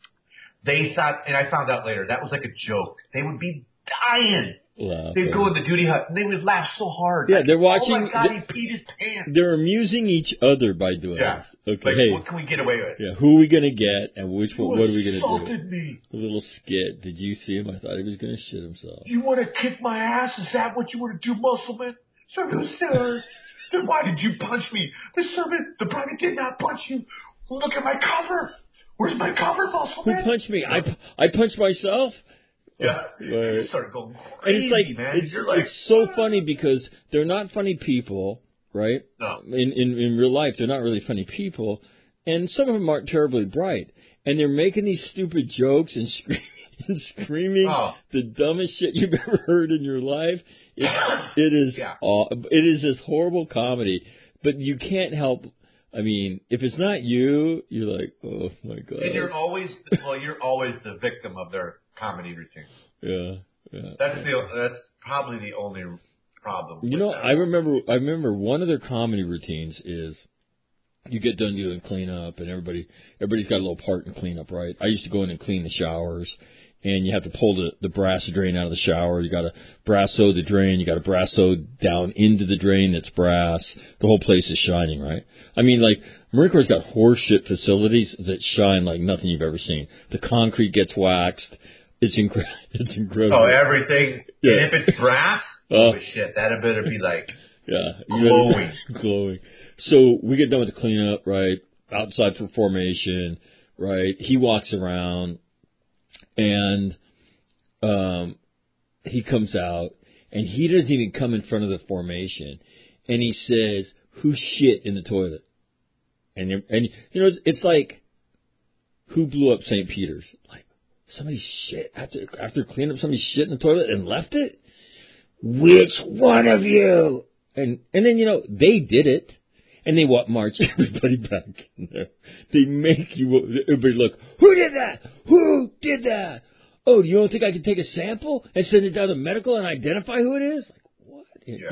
They thought, and I found out later, that was like a joke. They would be dying. Laughing. They'd go in the duty hut, and they would laugh so hard. Yeah, like, they're watching. Oh, my God, he peed his pants. They're amusing each other by doing yeah. this. Okay, like, hey, what can we get away with? Yeah, who are we going to get, and which you one, what are we going to do? assaulted me. A little skit. Did you see him? I thought he was going to shit himself. You want to kick my ass? Is that what you want to do, Muscleman? So, no, sir. Then why did you punch me? The servant, the private did not punch you. Look at my cover. Where's my cover, Muscleman? Who punched me? I, I punched myself? Yeah. Right. You start going crazy, and it's like, man. It's, You're like, it's so funny because they're not funny people, right? No. In, in, in real life, they're not really funny people. And some of them aren't terribly bright. And they're making these stupid jokes and screaming, and screaming oh. the dumbest shit you've ever heard in your life. It, it is yeah. aw- it is this horrible comedy. But you can't help... I mean, if it's not you, you're like, oh, my God. And you're always... Well, you're always the victim of their comedy routine. Yeah, yeah. That's the that's probably the only problem. You know, that. I remember I remember one of their comedy routines is you get done doing cleanup and everybody everybody's got a little part in cleanup, right? I used to go in and clean the showers, and you have to pull the, the brass drain out of the shower. You got to brasso the drain. You got to brasso down into the drain that's brass. The whole place is shining, right? I mean, like, Marine Corps' got horseshit facilities that shine like nothing you've ever seen. The concrete gets waxed. It's incredible. It's incredible. Oh, everything. Yeah. And if it's brass, uh, oh shit, that better be like yeah, glowing. glowing. So we get done with the cleanup, right? Outside for formation, right? He walks around, and um, he comes out, and he doesn't even come in front of the formation, and he says, "Who shit in the toilet?" And and you know, it's, it's like, who blew up Saint Peter's? Like, somebody shit after after cleaning up, somebody shit in the toilet and left it. Which one of you? And and then you know they did it, and they what march everybody back in there. They make you everybody look. Who did that? Who did that? Oh, you don't think I can take a sample and send it down to medical and identify who it is? Like what? Yeah.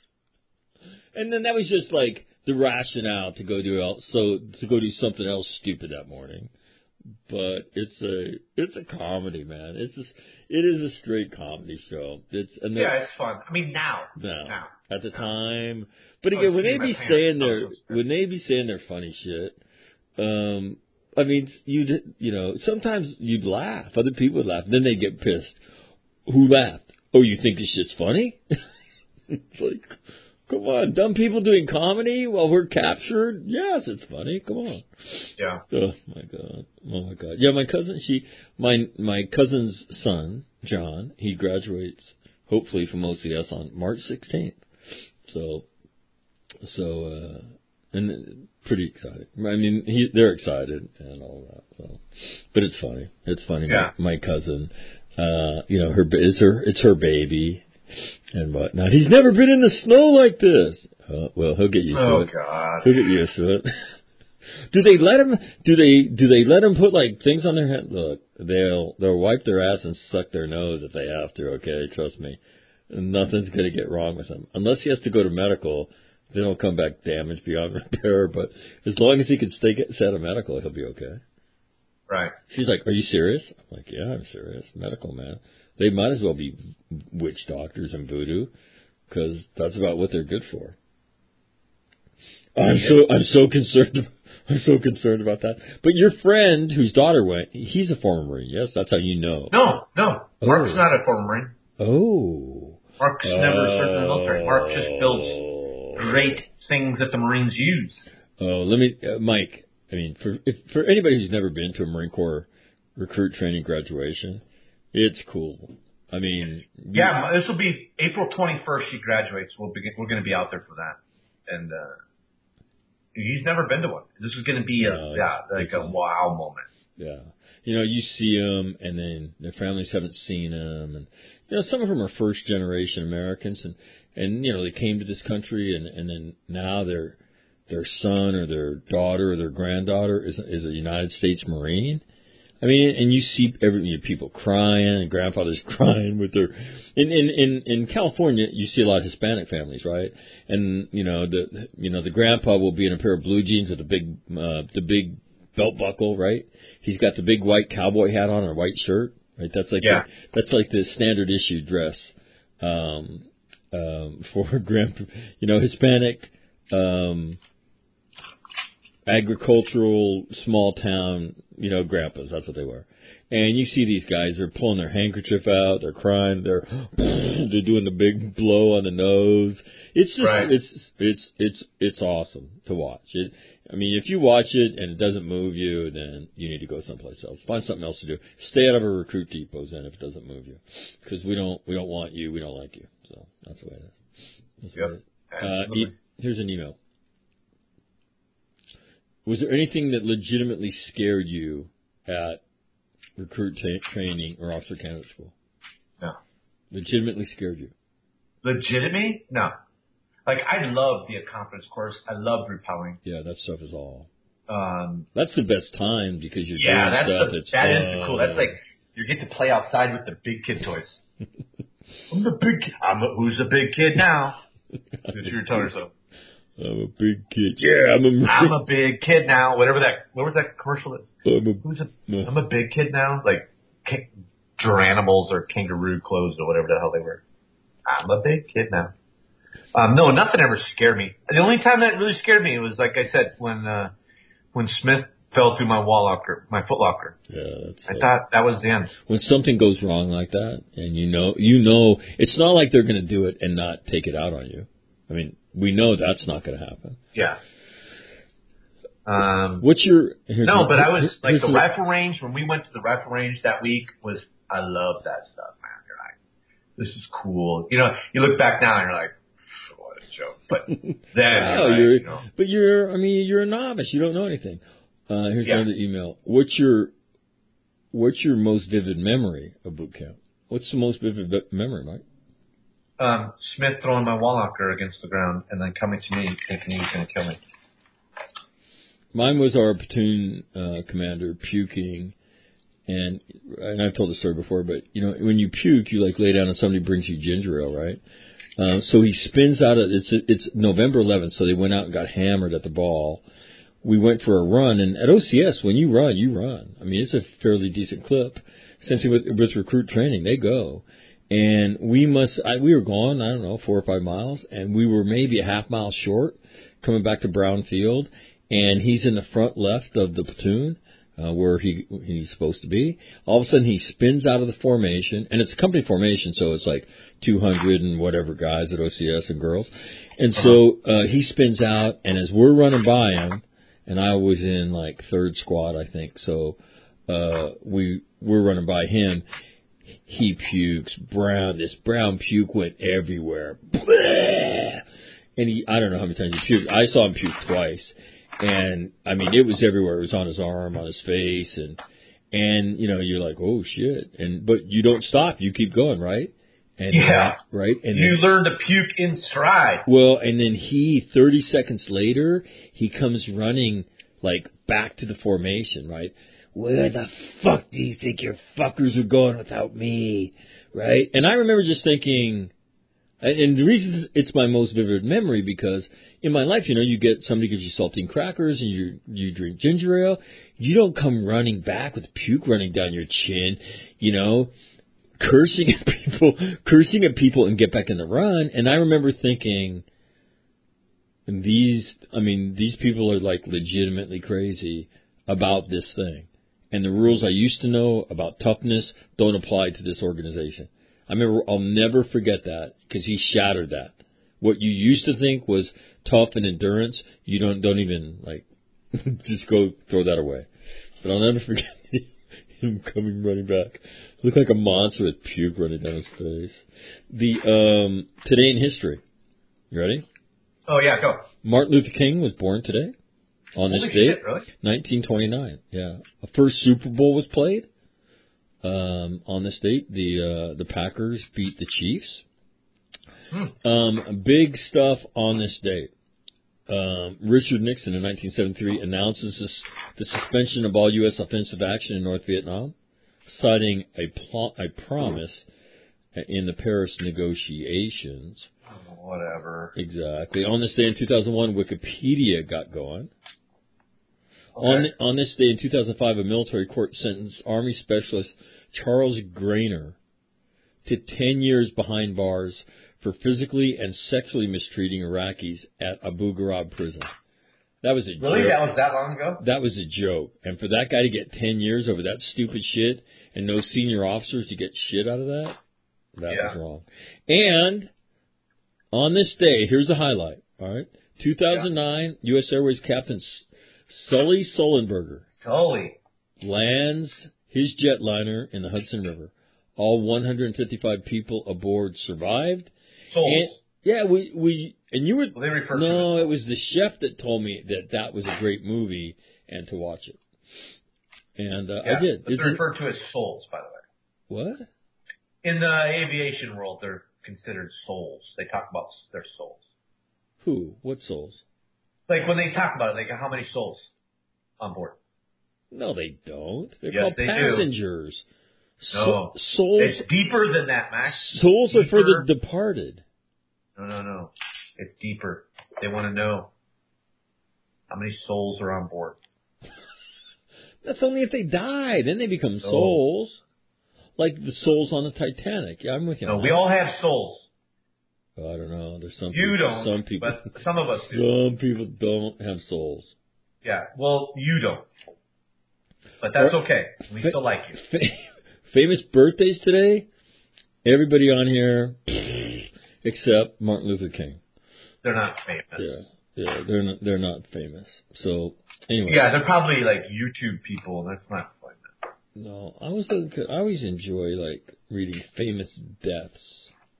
And then that was just like the rationale to go do else, so to go do something else stupid that morning. But it's a it's a comedy, man. It's just, it is a straight comedy show. It's and yeah, it's fun. I mean, now, now, now at the now. time. But oh, again, when they be saying oh, their when they be saying their funny shit, um, I mean, you you know, sometimes you'd laugh. Other people would laugh. Then they get pissed. Who laughed? Oh, you think this shit's funny? It's like, come on, dumb people doing comedy while we're captured? Yes, it's funny. Come on. Yeah. Oh my God. Oh my God. Yeah, my cousin, she, my my cousin's son, John, he graduates hopefully from O C S on March sixteenth. So, so, uh, and pretty excited. I mean, he, they're excited and all that. So, but it's funny. It's funny. Yeah. My, my cousin, uh, you know, her it's her it's her baby. And whatnot. He's never been in the snow like this. Uh, well, he'll get used oh, to it. Oh God, he'll get used to it. do they let him? Do they? Do they let him put like things on their head? Look, they'll they'll wipe their ass and suck their nose if they have to. Okay, trust me. Nothing's gonna get wrong with him unless he has to go to medical. Then he'll come back damaged beyond repair. But as long as he can stay get set of medical, he'll be okay. Right. She's like, are you serious? I'm like, yeah, I'm serious. Medical, man. They might as well be witch doctors and voodoo because that's about what they're good for. I'm so I'm so concerned. I'm so concerned about that. But your friend whose daughter went, he's a former Marine. Yes, that's how you know. No, no. Oh. Mark's not a former Marine. Oh. Mark's oh. never served in the military. Mark just builds great things that the Marines use. Oh, let me, uh, Mike. I mean, for if, for anybody who's never been to a Marine Corps recruit training graduation, it's cool. I mean, yeah, this will be April twenty-first. She graduates. We'll begin, we're going to be out there for that, and uh, he's never been to one. This is going to be a no, yeah, like a awesome. wow moment. Yeah, you know, you see them, and then their families haven't seen them, and you know, some of them are first generation Americans, and and you know, they came to this country, and and then now their their son or their daughter or their granddaughter is is a United States Marine. I mean, and you see every you know, people crying, and grandfathers crying with their. In, in in in California, you see a lot of Hispanic families, right? And you know the you know the grandpa will be in a pair of blue jeans with a big uh, the big belt buckle, right? He's got the big white cowboy hat on or a white shirt, right? That's like yeah. the, that's like the standard issue dress um, um, for grand, you know, Hispanic. Um, agricultural, small town, you know, grandpas. That's what they were. And you see these guys, they're pulling their handkerchief out, they're crying, they're they're doing the big blow on the nose. It's just, right. it's, it's, it's, it's awesome to watch. It, I mean, if you watch it and it doesn't move you, then you need to go someplace else. Find something else to do. Stay out of a recruit depots then if it doesn't move you. Because we don't, we don't want you, we don't like you. So that's the way it is. That's yep. the way it is. Uh, e- here's an email. Was there anything that legitimately scared you at recruit ta- training or officer candidate school? No. Legitimately scared you? Legitimately? No. Like, I loved the confidence course. I loved repelling. Yeah, that stuff is all. Um, that's the best time because you're yeah, doing that's stuff the, that's that fun. is the cool. That's like, you get to play outside with the big kid toys. I'm the big kid. I'm a, who's the big kid now? That's what you're telling yourself. I'm a big kid. Yeah, I'm a. I'm a big kid now. Whatever that. What was that commercial? I'm a, Who's a, no. I'm a big kid now. Like ca- Geranimals or kangaroo clothes or whatever the hell they were. I'm a big kid now. Um, no, nothing ever scared me. The only time that really scared me was, like I said, when uh, when Smith fell through my wall locker, my foot locker. Yeah, that's. I like, thought that was the end. When something goes wrong like that, and you know, you know, it's not like they're going to do it and not take it out on you. I mean, we know that's not going to happen. Yeah. Um, What's your... No, the, but I was, like, the the, rifle range, when we went to the rifle range that week, was, I love that stuff, man. You're like, this is cool. You know, you look back now and you're like, what a joke. But then, wow, you're, like, you're you know. But you're, I mean, you're a novice. You don't know anything. Uh, here's yeah. another email. What's your, what's your most vivid memory of boot camp? What's the most vivid memory, Mike? Um, Smith throwing my wall locker against the ground and then coming to me thinking he was going to kill me. Mine was our platoon uh, commander puking, and and I've told the story before, but you know when you puke, you like lay down and somebody brings you ginger ale, right? Uh, so he spins out of it's it's November eleventh, so they went out and got hammered at the ball. We went for a run, and at O C S, when you run, you run. I mean, it's a fairly decent clip. Same thing with with recruit training; they go. And we must, I, we were gone, I don't know, four or five miles, and we were maybe a half mile short coming back to Brown Field, and he's in the front left of the platoon, uh, where he, he's supposed to be. All of a sudden he spins out of the formation, and it's company formation, so it's like two hundred and whatever guys at O C S and girls. And so, uh, he spins out, and as we're running by him, and I was in like third squad, I think, so, uh, we, we're running by him. He pukes brown. This brown puke went everywhere. Blah! And he, I don't know how many times he puked. I saw him puke twice. And, I mean, it was everywhere. It was on his arm, on his face. And, and, you know, you're like, oh, shit. And, but you don't stop. You keep going, right? And, yeah. Uh, right? And you then, learn to puke in stride. Well, and then he, thirty seconds later, he comes running, like, back to the formation, right? Where the fuck do you think your fuckers are going without me? Right? And I remember just thinking, And, and the reason it's my most vivid memory because in my life, you know, you get somebody gives you saltine crackers and you you drink ginger ale. You don't come running back with puke running down your chin, you know, cursing at people, cursing at people and get back in the run. And I remember thinking, these, I mean, these people are like legitimately crazy about this thing. And the rules I used to know about toughness don't apply to this organization. I remember, I'll never forget that because he shattered that. What you used to think was tough and endurance, you don't don't even like just go throw that away. But I'll never forget him coming running back, looked like a monster with puke running down his face. The um, today in history, you ready? Oh yeah, go. Martin Luther King was born today on Holy this date, shit, really? nineteen twenty-nine. Yeah, a first Super Bowl was played. Um, on this date, the uh, the Packers beat the Chiefs. Hmm. Um, big stuff on this date. Um, Richard Nixon in nineteen seventy-three announces this, the suspension of all U S offensive action in North Vietnam, citing a, pl- a promise in the Paris negotiations. Oh, whatever. Exactly. On this day in two thousand one, Wikipedia got going. Okay. On on this day in two thousand five, a military court sentenced Army Specialist Charles Grainer to ten years behind bars for physically and sexually mistreating Iraqis at Abu Ghraib prison. That was a really? joke. That was that long ago? That was a joke. And for that guy to get ten years over that stupid shit and no senior officers to get shit out of that, that yeah. was wrong. And on this day, here's a highlight, all right? two thousand nine, yeah. U S Airways Captain Sully Sullenberger Sully lands his jetliner in the Hudson River. All one hundred fifty-five people aboard survived. Souls. And, yeah, we we and you were well, they refer no, to it. it was the chef that told me that that was a great movie and to watch it. And uh, yeah, I did. They're referred to as souls, by the way. What? In the aviation world, they're considered souls. They talk about their souls. Who? What souls? Like when they talk about it, like how many souls on board? No, they don't. They're yes, called they passengers. Do. No, so, souls. It's deeper than that, Max. Souls deeper. are for the departed. No, no, no. It's deeper. They want to know how many souls are on board. That's only if they die. Then they become no. souls. Like the souls on the Titanic. Yeah, I'm with you. No, we all have souls. Oh, I don't know. There's some you people, don't, some people, but some of us do. Some people don't have souls. Yeah, well, you don't. But that's or, okay. We fa- still like you. Fa- famous birthdays today? Everybody on here, except Martin Luther King. They're not famous. Yeah, yeah, they're not. They're not famous. So anyway. Yeah, they're probably like YouTube people, and that's not famous. No, I was. I always enjoy like reading famous deaths.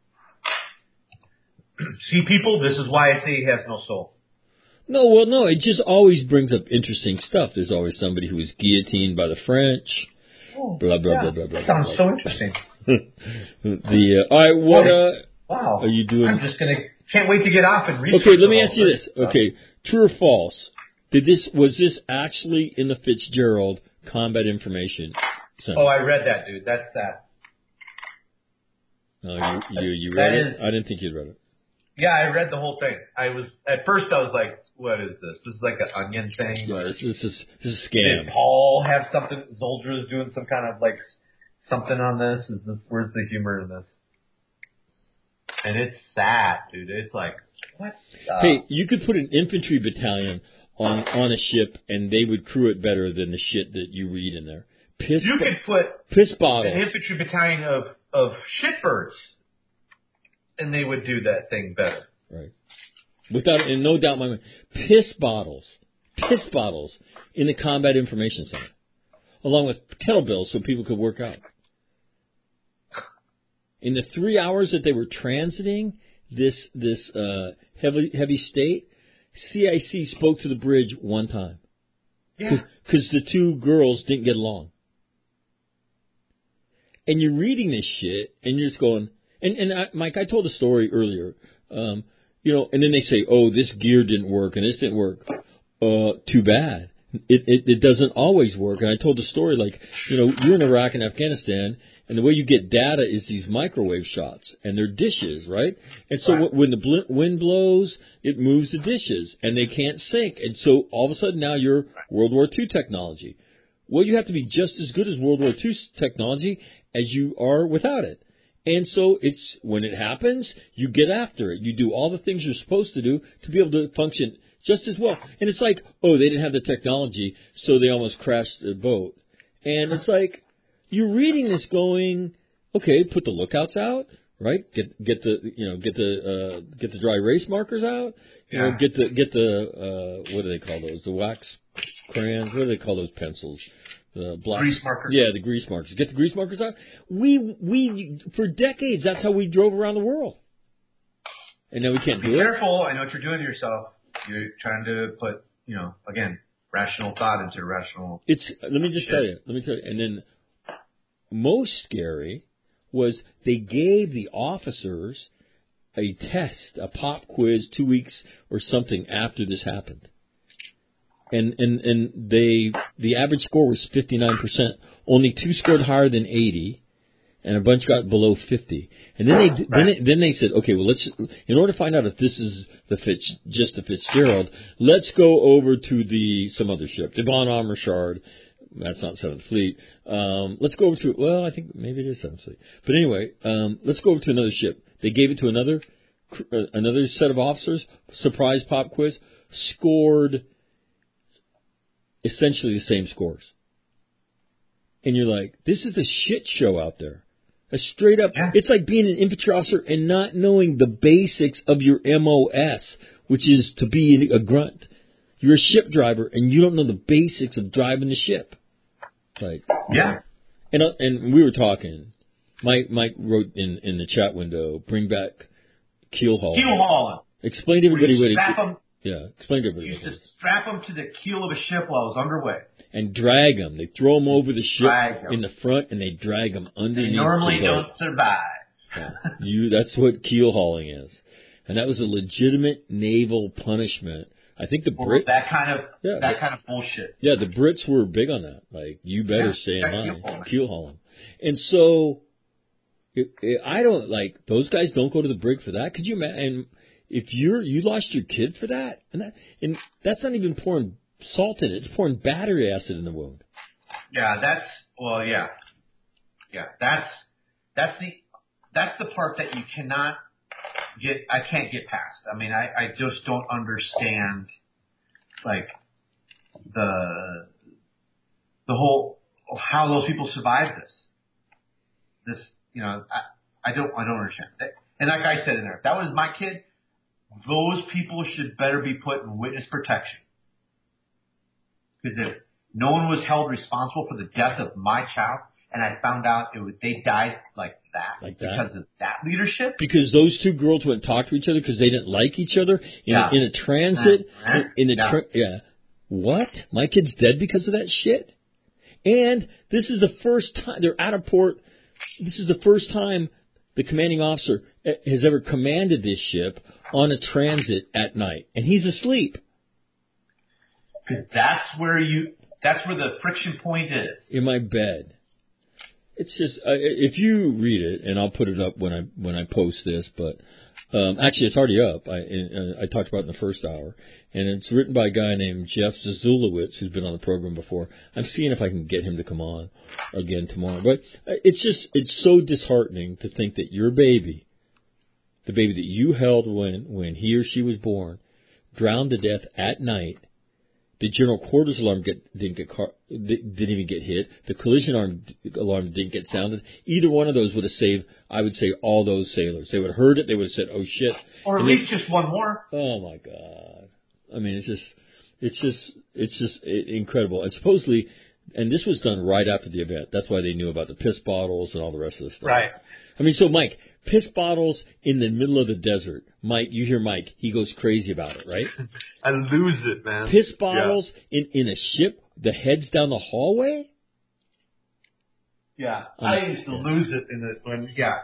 See, people, this is why I say he has no soul. No, well, no, it just always brings up interesting stuff. There's always somebody who was guillotined by the French. Oh, blah blah yeah. blah blah blah. That sounds blah. so interesting. the uh, all right, what uh, wow, are you doing? I'm just gonna can't wait to get off and research. Okay, let me ask you this. Stuff. Okay, true or false? Did this was this actually in the Fitzgerald Combat Information Center? Oh, I read that, dude. That's sad. No, you you, you read that it? Is, I didn't think you'd read it. Yeah, I read the whole thing. I was at first I was like, "What is this? This is like an Onion thing." Yeah, this, this is this is a scam. Did Paul have something? Zoldra is doing some kind of like something on this. Is this where's the humor in this? And it's sad, dude. It's like what? Uh, Hey, you could put an infantry battalion on on a ship, and they would crew it better than the shit that you read in there. Piss. You bo- could put piss bottles. an infantry battalion of of shitbirds. And they would do that thing better. Right. Without, and no doubt in my mind, piss bottles, piss bottles in the Combat Information Center, along with kettlebells so people could work out. In the three hours that they were transiting this this uh, heavy heavy state, C I C spoke to the bridge one time. Yeah. Because the two girls didn't get along. And you're reading this shit, and you're just going. And, and I, Mike, I told a story earlier, um, you know, and then they say, oh, this gear didn't work and this didn't work. Uh, too bad. it, it it doesn't always work. And I told the story like, you know, you're in Iraq and Afghanistan, and the way you get data is these microwave shots, and they're dishes, right? And so Right. when the bl- wind blows, it moves the dishes, and they can't sync. And so all of a sudden now you're World War Two technology. Well, you have to be just as good as World War Two technology as you are without it. And so it's when it happens, you get after it. You do all the things you're supposed to do to be able to function just as well. And it's like, oh, they didn't have the technology, so they almost crashed the boat. And it's like, you're reading this going, okay, put the lookouts out, right? Get get the you know get the uh, get the dry erase markers out. You Yeah. know, get the get the uh, what do they call those? The wax crayons. What do they call those pencils? The block. Grease markers. Yeah, the grease markers. Get the grease markers out. We we for decades that's how we drove around the world, and now we can't Be do it. careful. I know what you're doing to yourself. You're trying to put, you know, again, rational thought into irrational. It's let me just tell you. Let me tell you. And then most scary was they gave the officers a test, a pop quiz, two weeks or something after this happened. And and and they the average score was fifty-nine percent. Only two scored higher than eighty, and a bunch got below fifty. And then they Right. then they, then they said, okay, well let's in order to find out if this is the Fitz just the Fitzgerald, let's go over to the some other ship, the Von Richard. That's not Seventh Fleet. Um, let's go over to well, I think maybe it is Seventh Fleet. But anyway, um, let's go over to another ship. They gave it to another uh, another set of officers. Surprise pop quiz, scored essentially the same scores. And you're like, this is a shit show out there. A straight up, Yeah. it's like being an infantry officer and not knowing the basics of your M O S, which is to be a grunt. You're a ship driver and you don't know the basics of driving the ship. Like, Yeah. and uh, and we were talking. Mike Mike wrote in, in the chat window, bring back keel haul. Keel hauling. Explain to everybody what it Strap them. Yeah, explain to everybody You used what to it is. strap them to the keel of a ship while it was underway. And drag them. They throw them over the ship Drag 'em. in the front, and they drag them underneath. They normally the boat. don't survive. Yeah. You. That's what keel hauling is, and that was a legitimate naval punishment. I think the Well, Brit. that kind of Yeah, that but- kind of bullshit. Yeah, the Brits were big on that. Like, you better Yeah, stay in check line, keel hauling. keel hauling. And so, it, it, I don't like those guys. Don't go to the brig for that. Could you imagine? If you're you lost your kid for that, and that and that's not even pouring salt in it; it's pouring battery acid in the wound. Yeah, that's well, yeah, yeah. That's that's the that's the part that you cannot get. I can't get past. I mean, I I just don't understand like the the whole how those people survive this. This, you know, I I don't I don't understand. And like I said in there, if that was my kid, those people should better be put in witness protection. Because if no one was held responsible for the death of my child, and I found out it was, they died like that, Like that? because of that leadership, Because those two girls went and talked to each other because they didn't like each other in, Yeah. a, in a transit. Uh-huh. In, in a Yeah. tra- yeah. What? My kid's dead because of that shit? And this is the first time they're out of port. This is the first time the commanding officer has ever commanded this ship on a transit at night, and he's asleep because that's where you, that's where the friction point is. in my bed. It's just uh, if you read it, and I'll put it up when I when I post this. But um, actually, it's already up. I uh, I talked about it in the first hour, and it's written by a guy named Jeff Zazulowicz, who's been on the program before. I'm seeing if I can get him to come on again tomorrow. But it's just it's so disheartening to think that your baby, the baby that you held when when he or she was born, drowned to death at night. The general quarters alarm get, didn't get car, didn't even get hit. The collision alarm, alarm didn't get sounded. Either one of those would have saved, I would say, all those sailors. They would have heard it. They would have said, "Oh shit!" Or at And least they, just one more. oh my god! I mean, it's just, it's just, it's just incredible. And supposedly, and this was done right after the event. That's why they knew about the piss bottles and all the rest of the stuff. Right. I mean, so Mike, piss bottles in the middle of the desert. Mike, you hear Mike, he goes crazy about it, right? I lose it, man. Piss bottles in, in a ship, the heads down the hallway? Yeah, Oh, I used to yeah. lose it in the when yeah.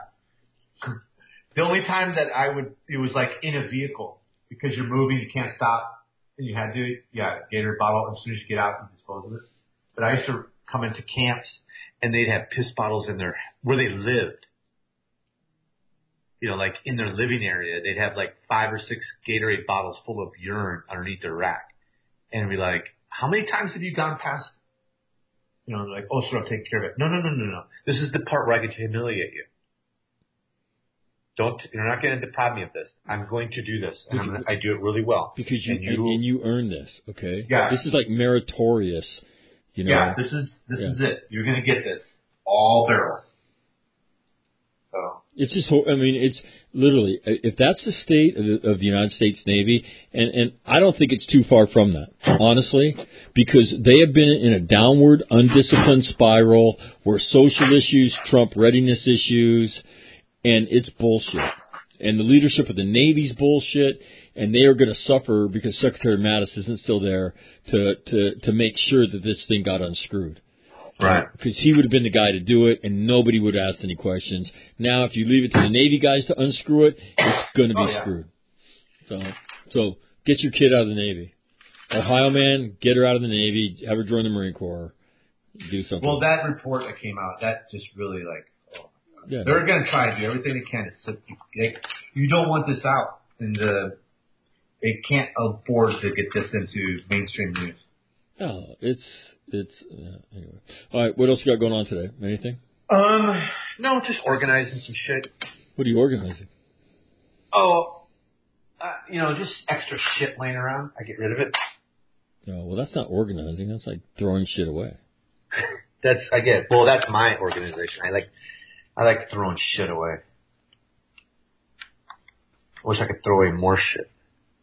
The only time that I would it was like in a vehicle because you're moving, you can't stop. and you had to, yeah, Gatorade bottle. As soon as you get out, you dispose of it. But I used to come into camps, and they'd have piss bottles in their where they lived. You know, like in their living area, they'd have like five or six Gatorade bottles full of urine underneath their rack, and be like, "How many times have you gone past?" You know, like, "Oh, sir, I'll take care of it." No, no, no, no, no. This is the part where I get to humiliate you. Don't, you're not going to deprive me of this. I'm going to do this, and I'm gonna, I do it really well. Because you and, you and, and you earn this, okay? Yeah. This is like meritorious, you know. Yeah, this is this yeah. is it. You're going to get this, all barrels. So it's just, I mean, it's literally, if that's the state of the, of the United States Navy, and and I don't think it's too far from that, honestly, because they have been in a downward, undisciplined spiral where social issues trump readiness issues. And it's bullshit. And the leadership of the Navy's bullshit, and they are going to suffer because Secretary Mattis isn't still there to, to, to make sure that this thing got unscrewed. Right. Because he would have been the guy to do it, and nobody would have asked any questions. Now, if you leave it to the Navy guys to unscrew it, it's going to be oh, yeah. screwed. So, so get your kid out of the Navy. Ohio man, get her out of the Navy, have her join the Marine Corps, do something. Well, that report that came out, that just really, like, Yeah. they're going to try and do everything they can to sit. They, you don't want this out, and the they can't afford to get this into mainstream news. No, it's it's yeah, anyway. All right, what else you got going on today? Anything? Um, no, just organizing some shit. What are you organizing? Oh, uh, you know, just extra shit laying around. I get rid of it. No, well, that's not organizing. That's like throwing shit away. That's I get. Well, that's my organization. I like. I like throwing shit away. I wish I could throw away more shit.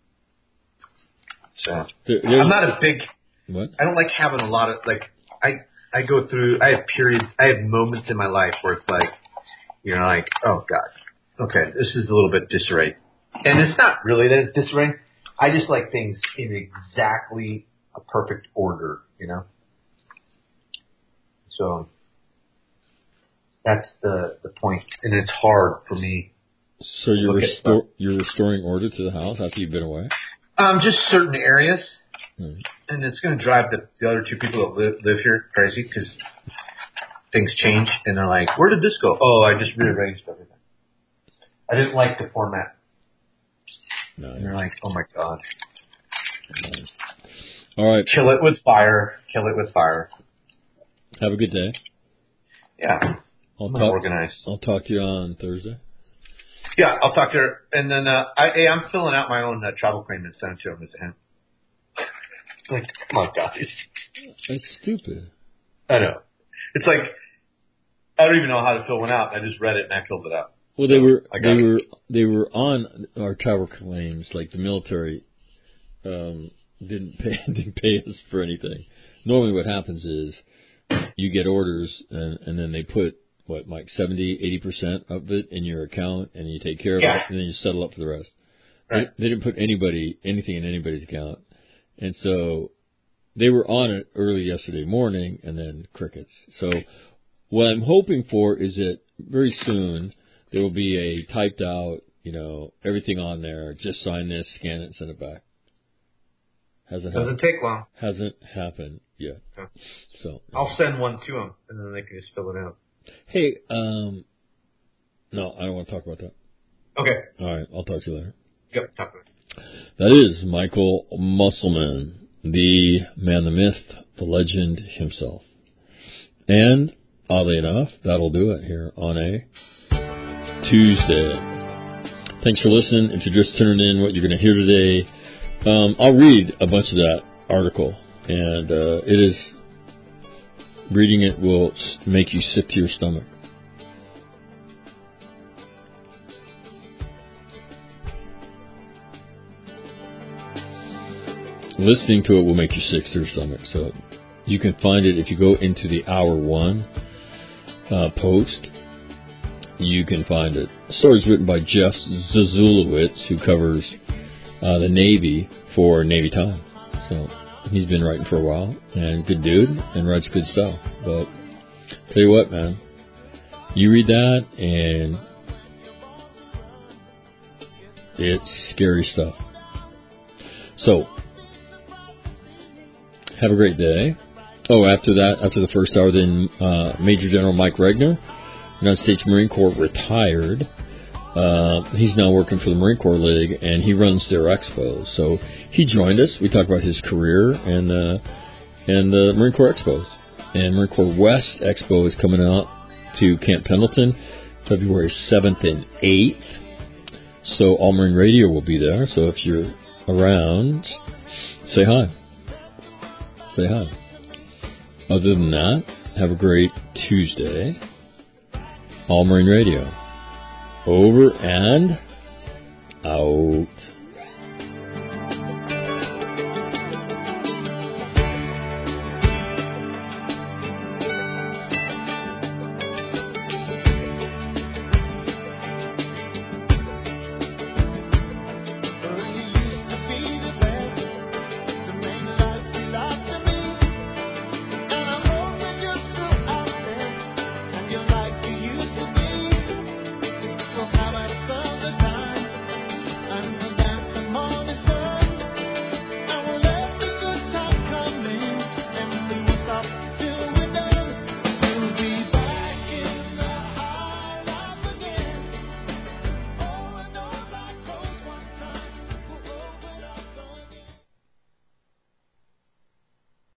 So there, I'm not a big. What? I don't like having a lot of like. I I go through. I have periods. I have moments in my life where it's like, you know, like, oh God, okay, this is a little bit disarray, and it's not really that it's disarray. I just like things in exactly a perfect order, you know. So. That's the, the point, and it's hard for me. So you're restor- you're restoring order to the house after you've been away? Um, just certain areas, hmm. and it's going to drive the, the other two people that live, live here crazy because things change, and they're like, "Where did this go?" Oh, I just rearranged everything. I didn't like the format. Nice. And they're like, "Oh my God!" Nice. All right, kill it with fire. Kill it with fire. Have a good day. Yeah. I'll I'm talk, organized. I'll talk to you on Thursday. Yeah, I'll talk to her. And then uh, I, hey, I'm filling out my own uh, travel claim and send it to him as him. Like, come on, guys. That's stupid. I know. It's like, I don't even know how to fill one out. I just read it and I filled it out. Well, they so were they it. were they were on our travel claims. Like the military um, didn't pay didn't pay us for anything. Normally, what happens is you get orders and, and then they put. What, Mike, seventy, eighty percent of it in your account, and you take care of yeah. it, and then you settle up for the rest. Right. They, they didn't put anybody, anything in anybody's account. And so they were on it early yesterday morning, and then crickets. So what I'm hoping for is that very soon there will be a typed out, you know, everything on there, just sign this, scan it, and send it back. Hasn't Doesn't happened. take long. Hasn't happened yet. Okay. So I'll send one to them, and then they can just fill it out. Hey, um, no, I don't want to talk about that. Okay. All right, I'll talk to you later. Yep, talk to you. That is Michael Musselman, the man, the myth, the legend himself. And, oddly enough, that'll do it here on a Tuesday. Thanks for listening. If you're just turning in what you're going to hear today, um, I'll read a bunch of that article. And uh, it is... Reading it will make you sick to your stomach. Listening to it will make you sick to your stomach. So you can find it if you go into the Hour One uh, post. You can find it. The story is written by Jeff Zazulowicz, who covers uh, the Navy for Navy Time. So he's been writing for a while, and good dude, and writes good stuff. But tell you what, man, you read that, and it's scary stuff. So have a great day. Oh, after that, after the first hour, then uh, Major General Mike Regner, United States Marine Corps, retired. Uh, he's now working for the Marine Corps League, and he runs their expos. So he joined us. We talked about his career and uh, and the Marine Corps expos. And Marine Corps West Expo is coming out to Camp Pendleton, February seventh and eighth. So All Marine Radio will be there. So if you're around, say hi. Say hi. Other than that, have a great Tuesday. All Marine Radio. Over and out.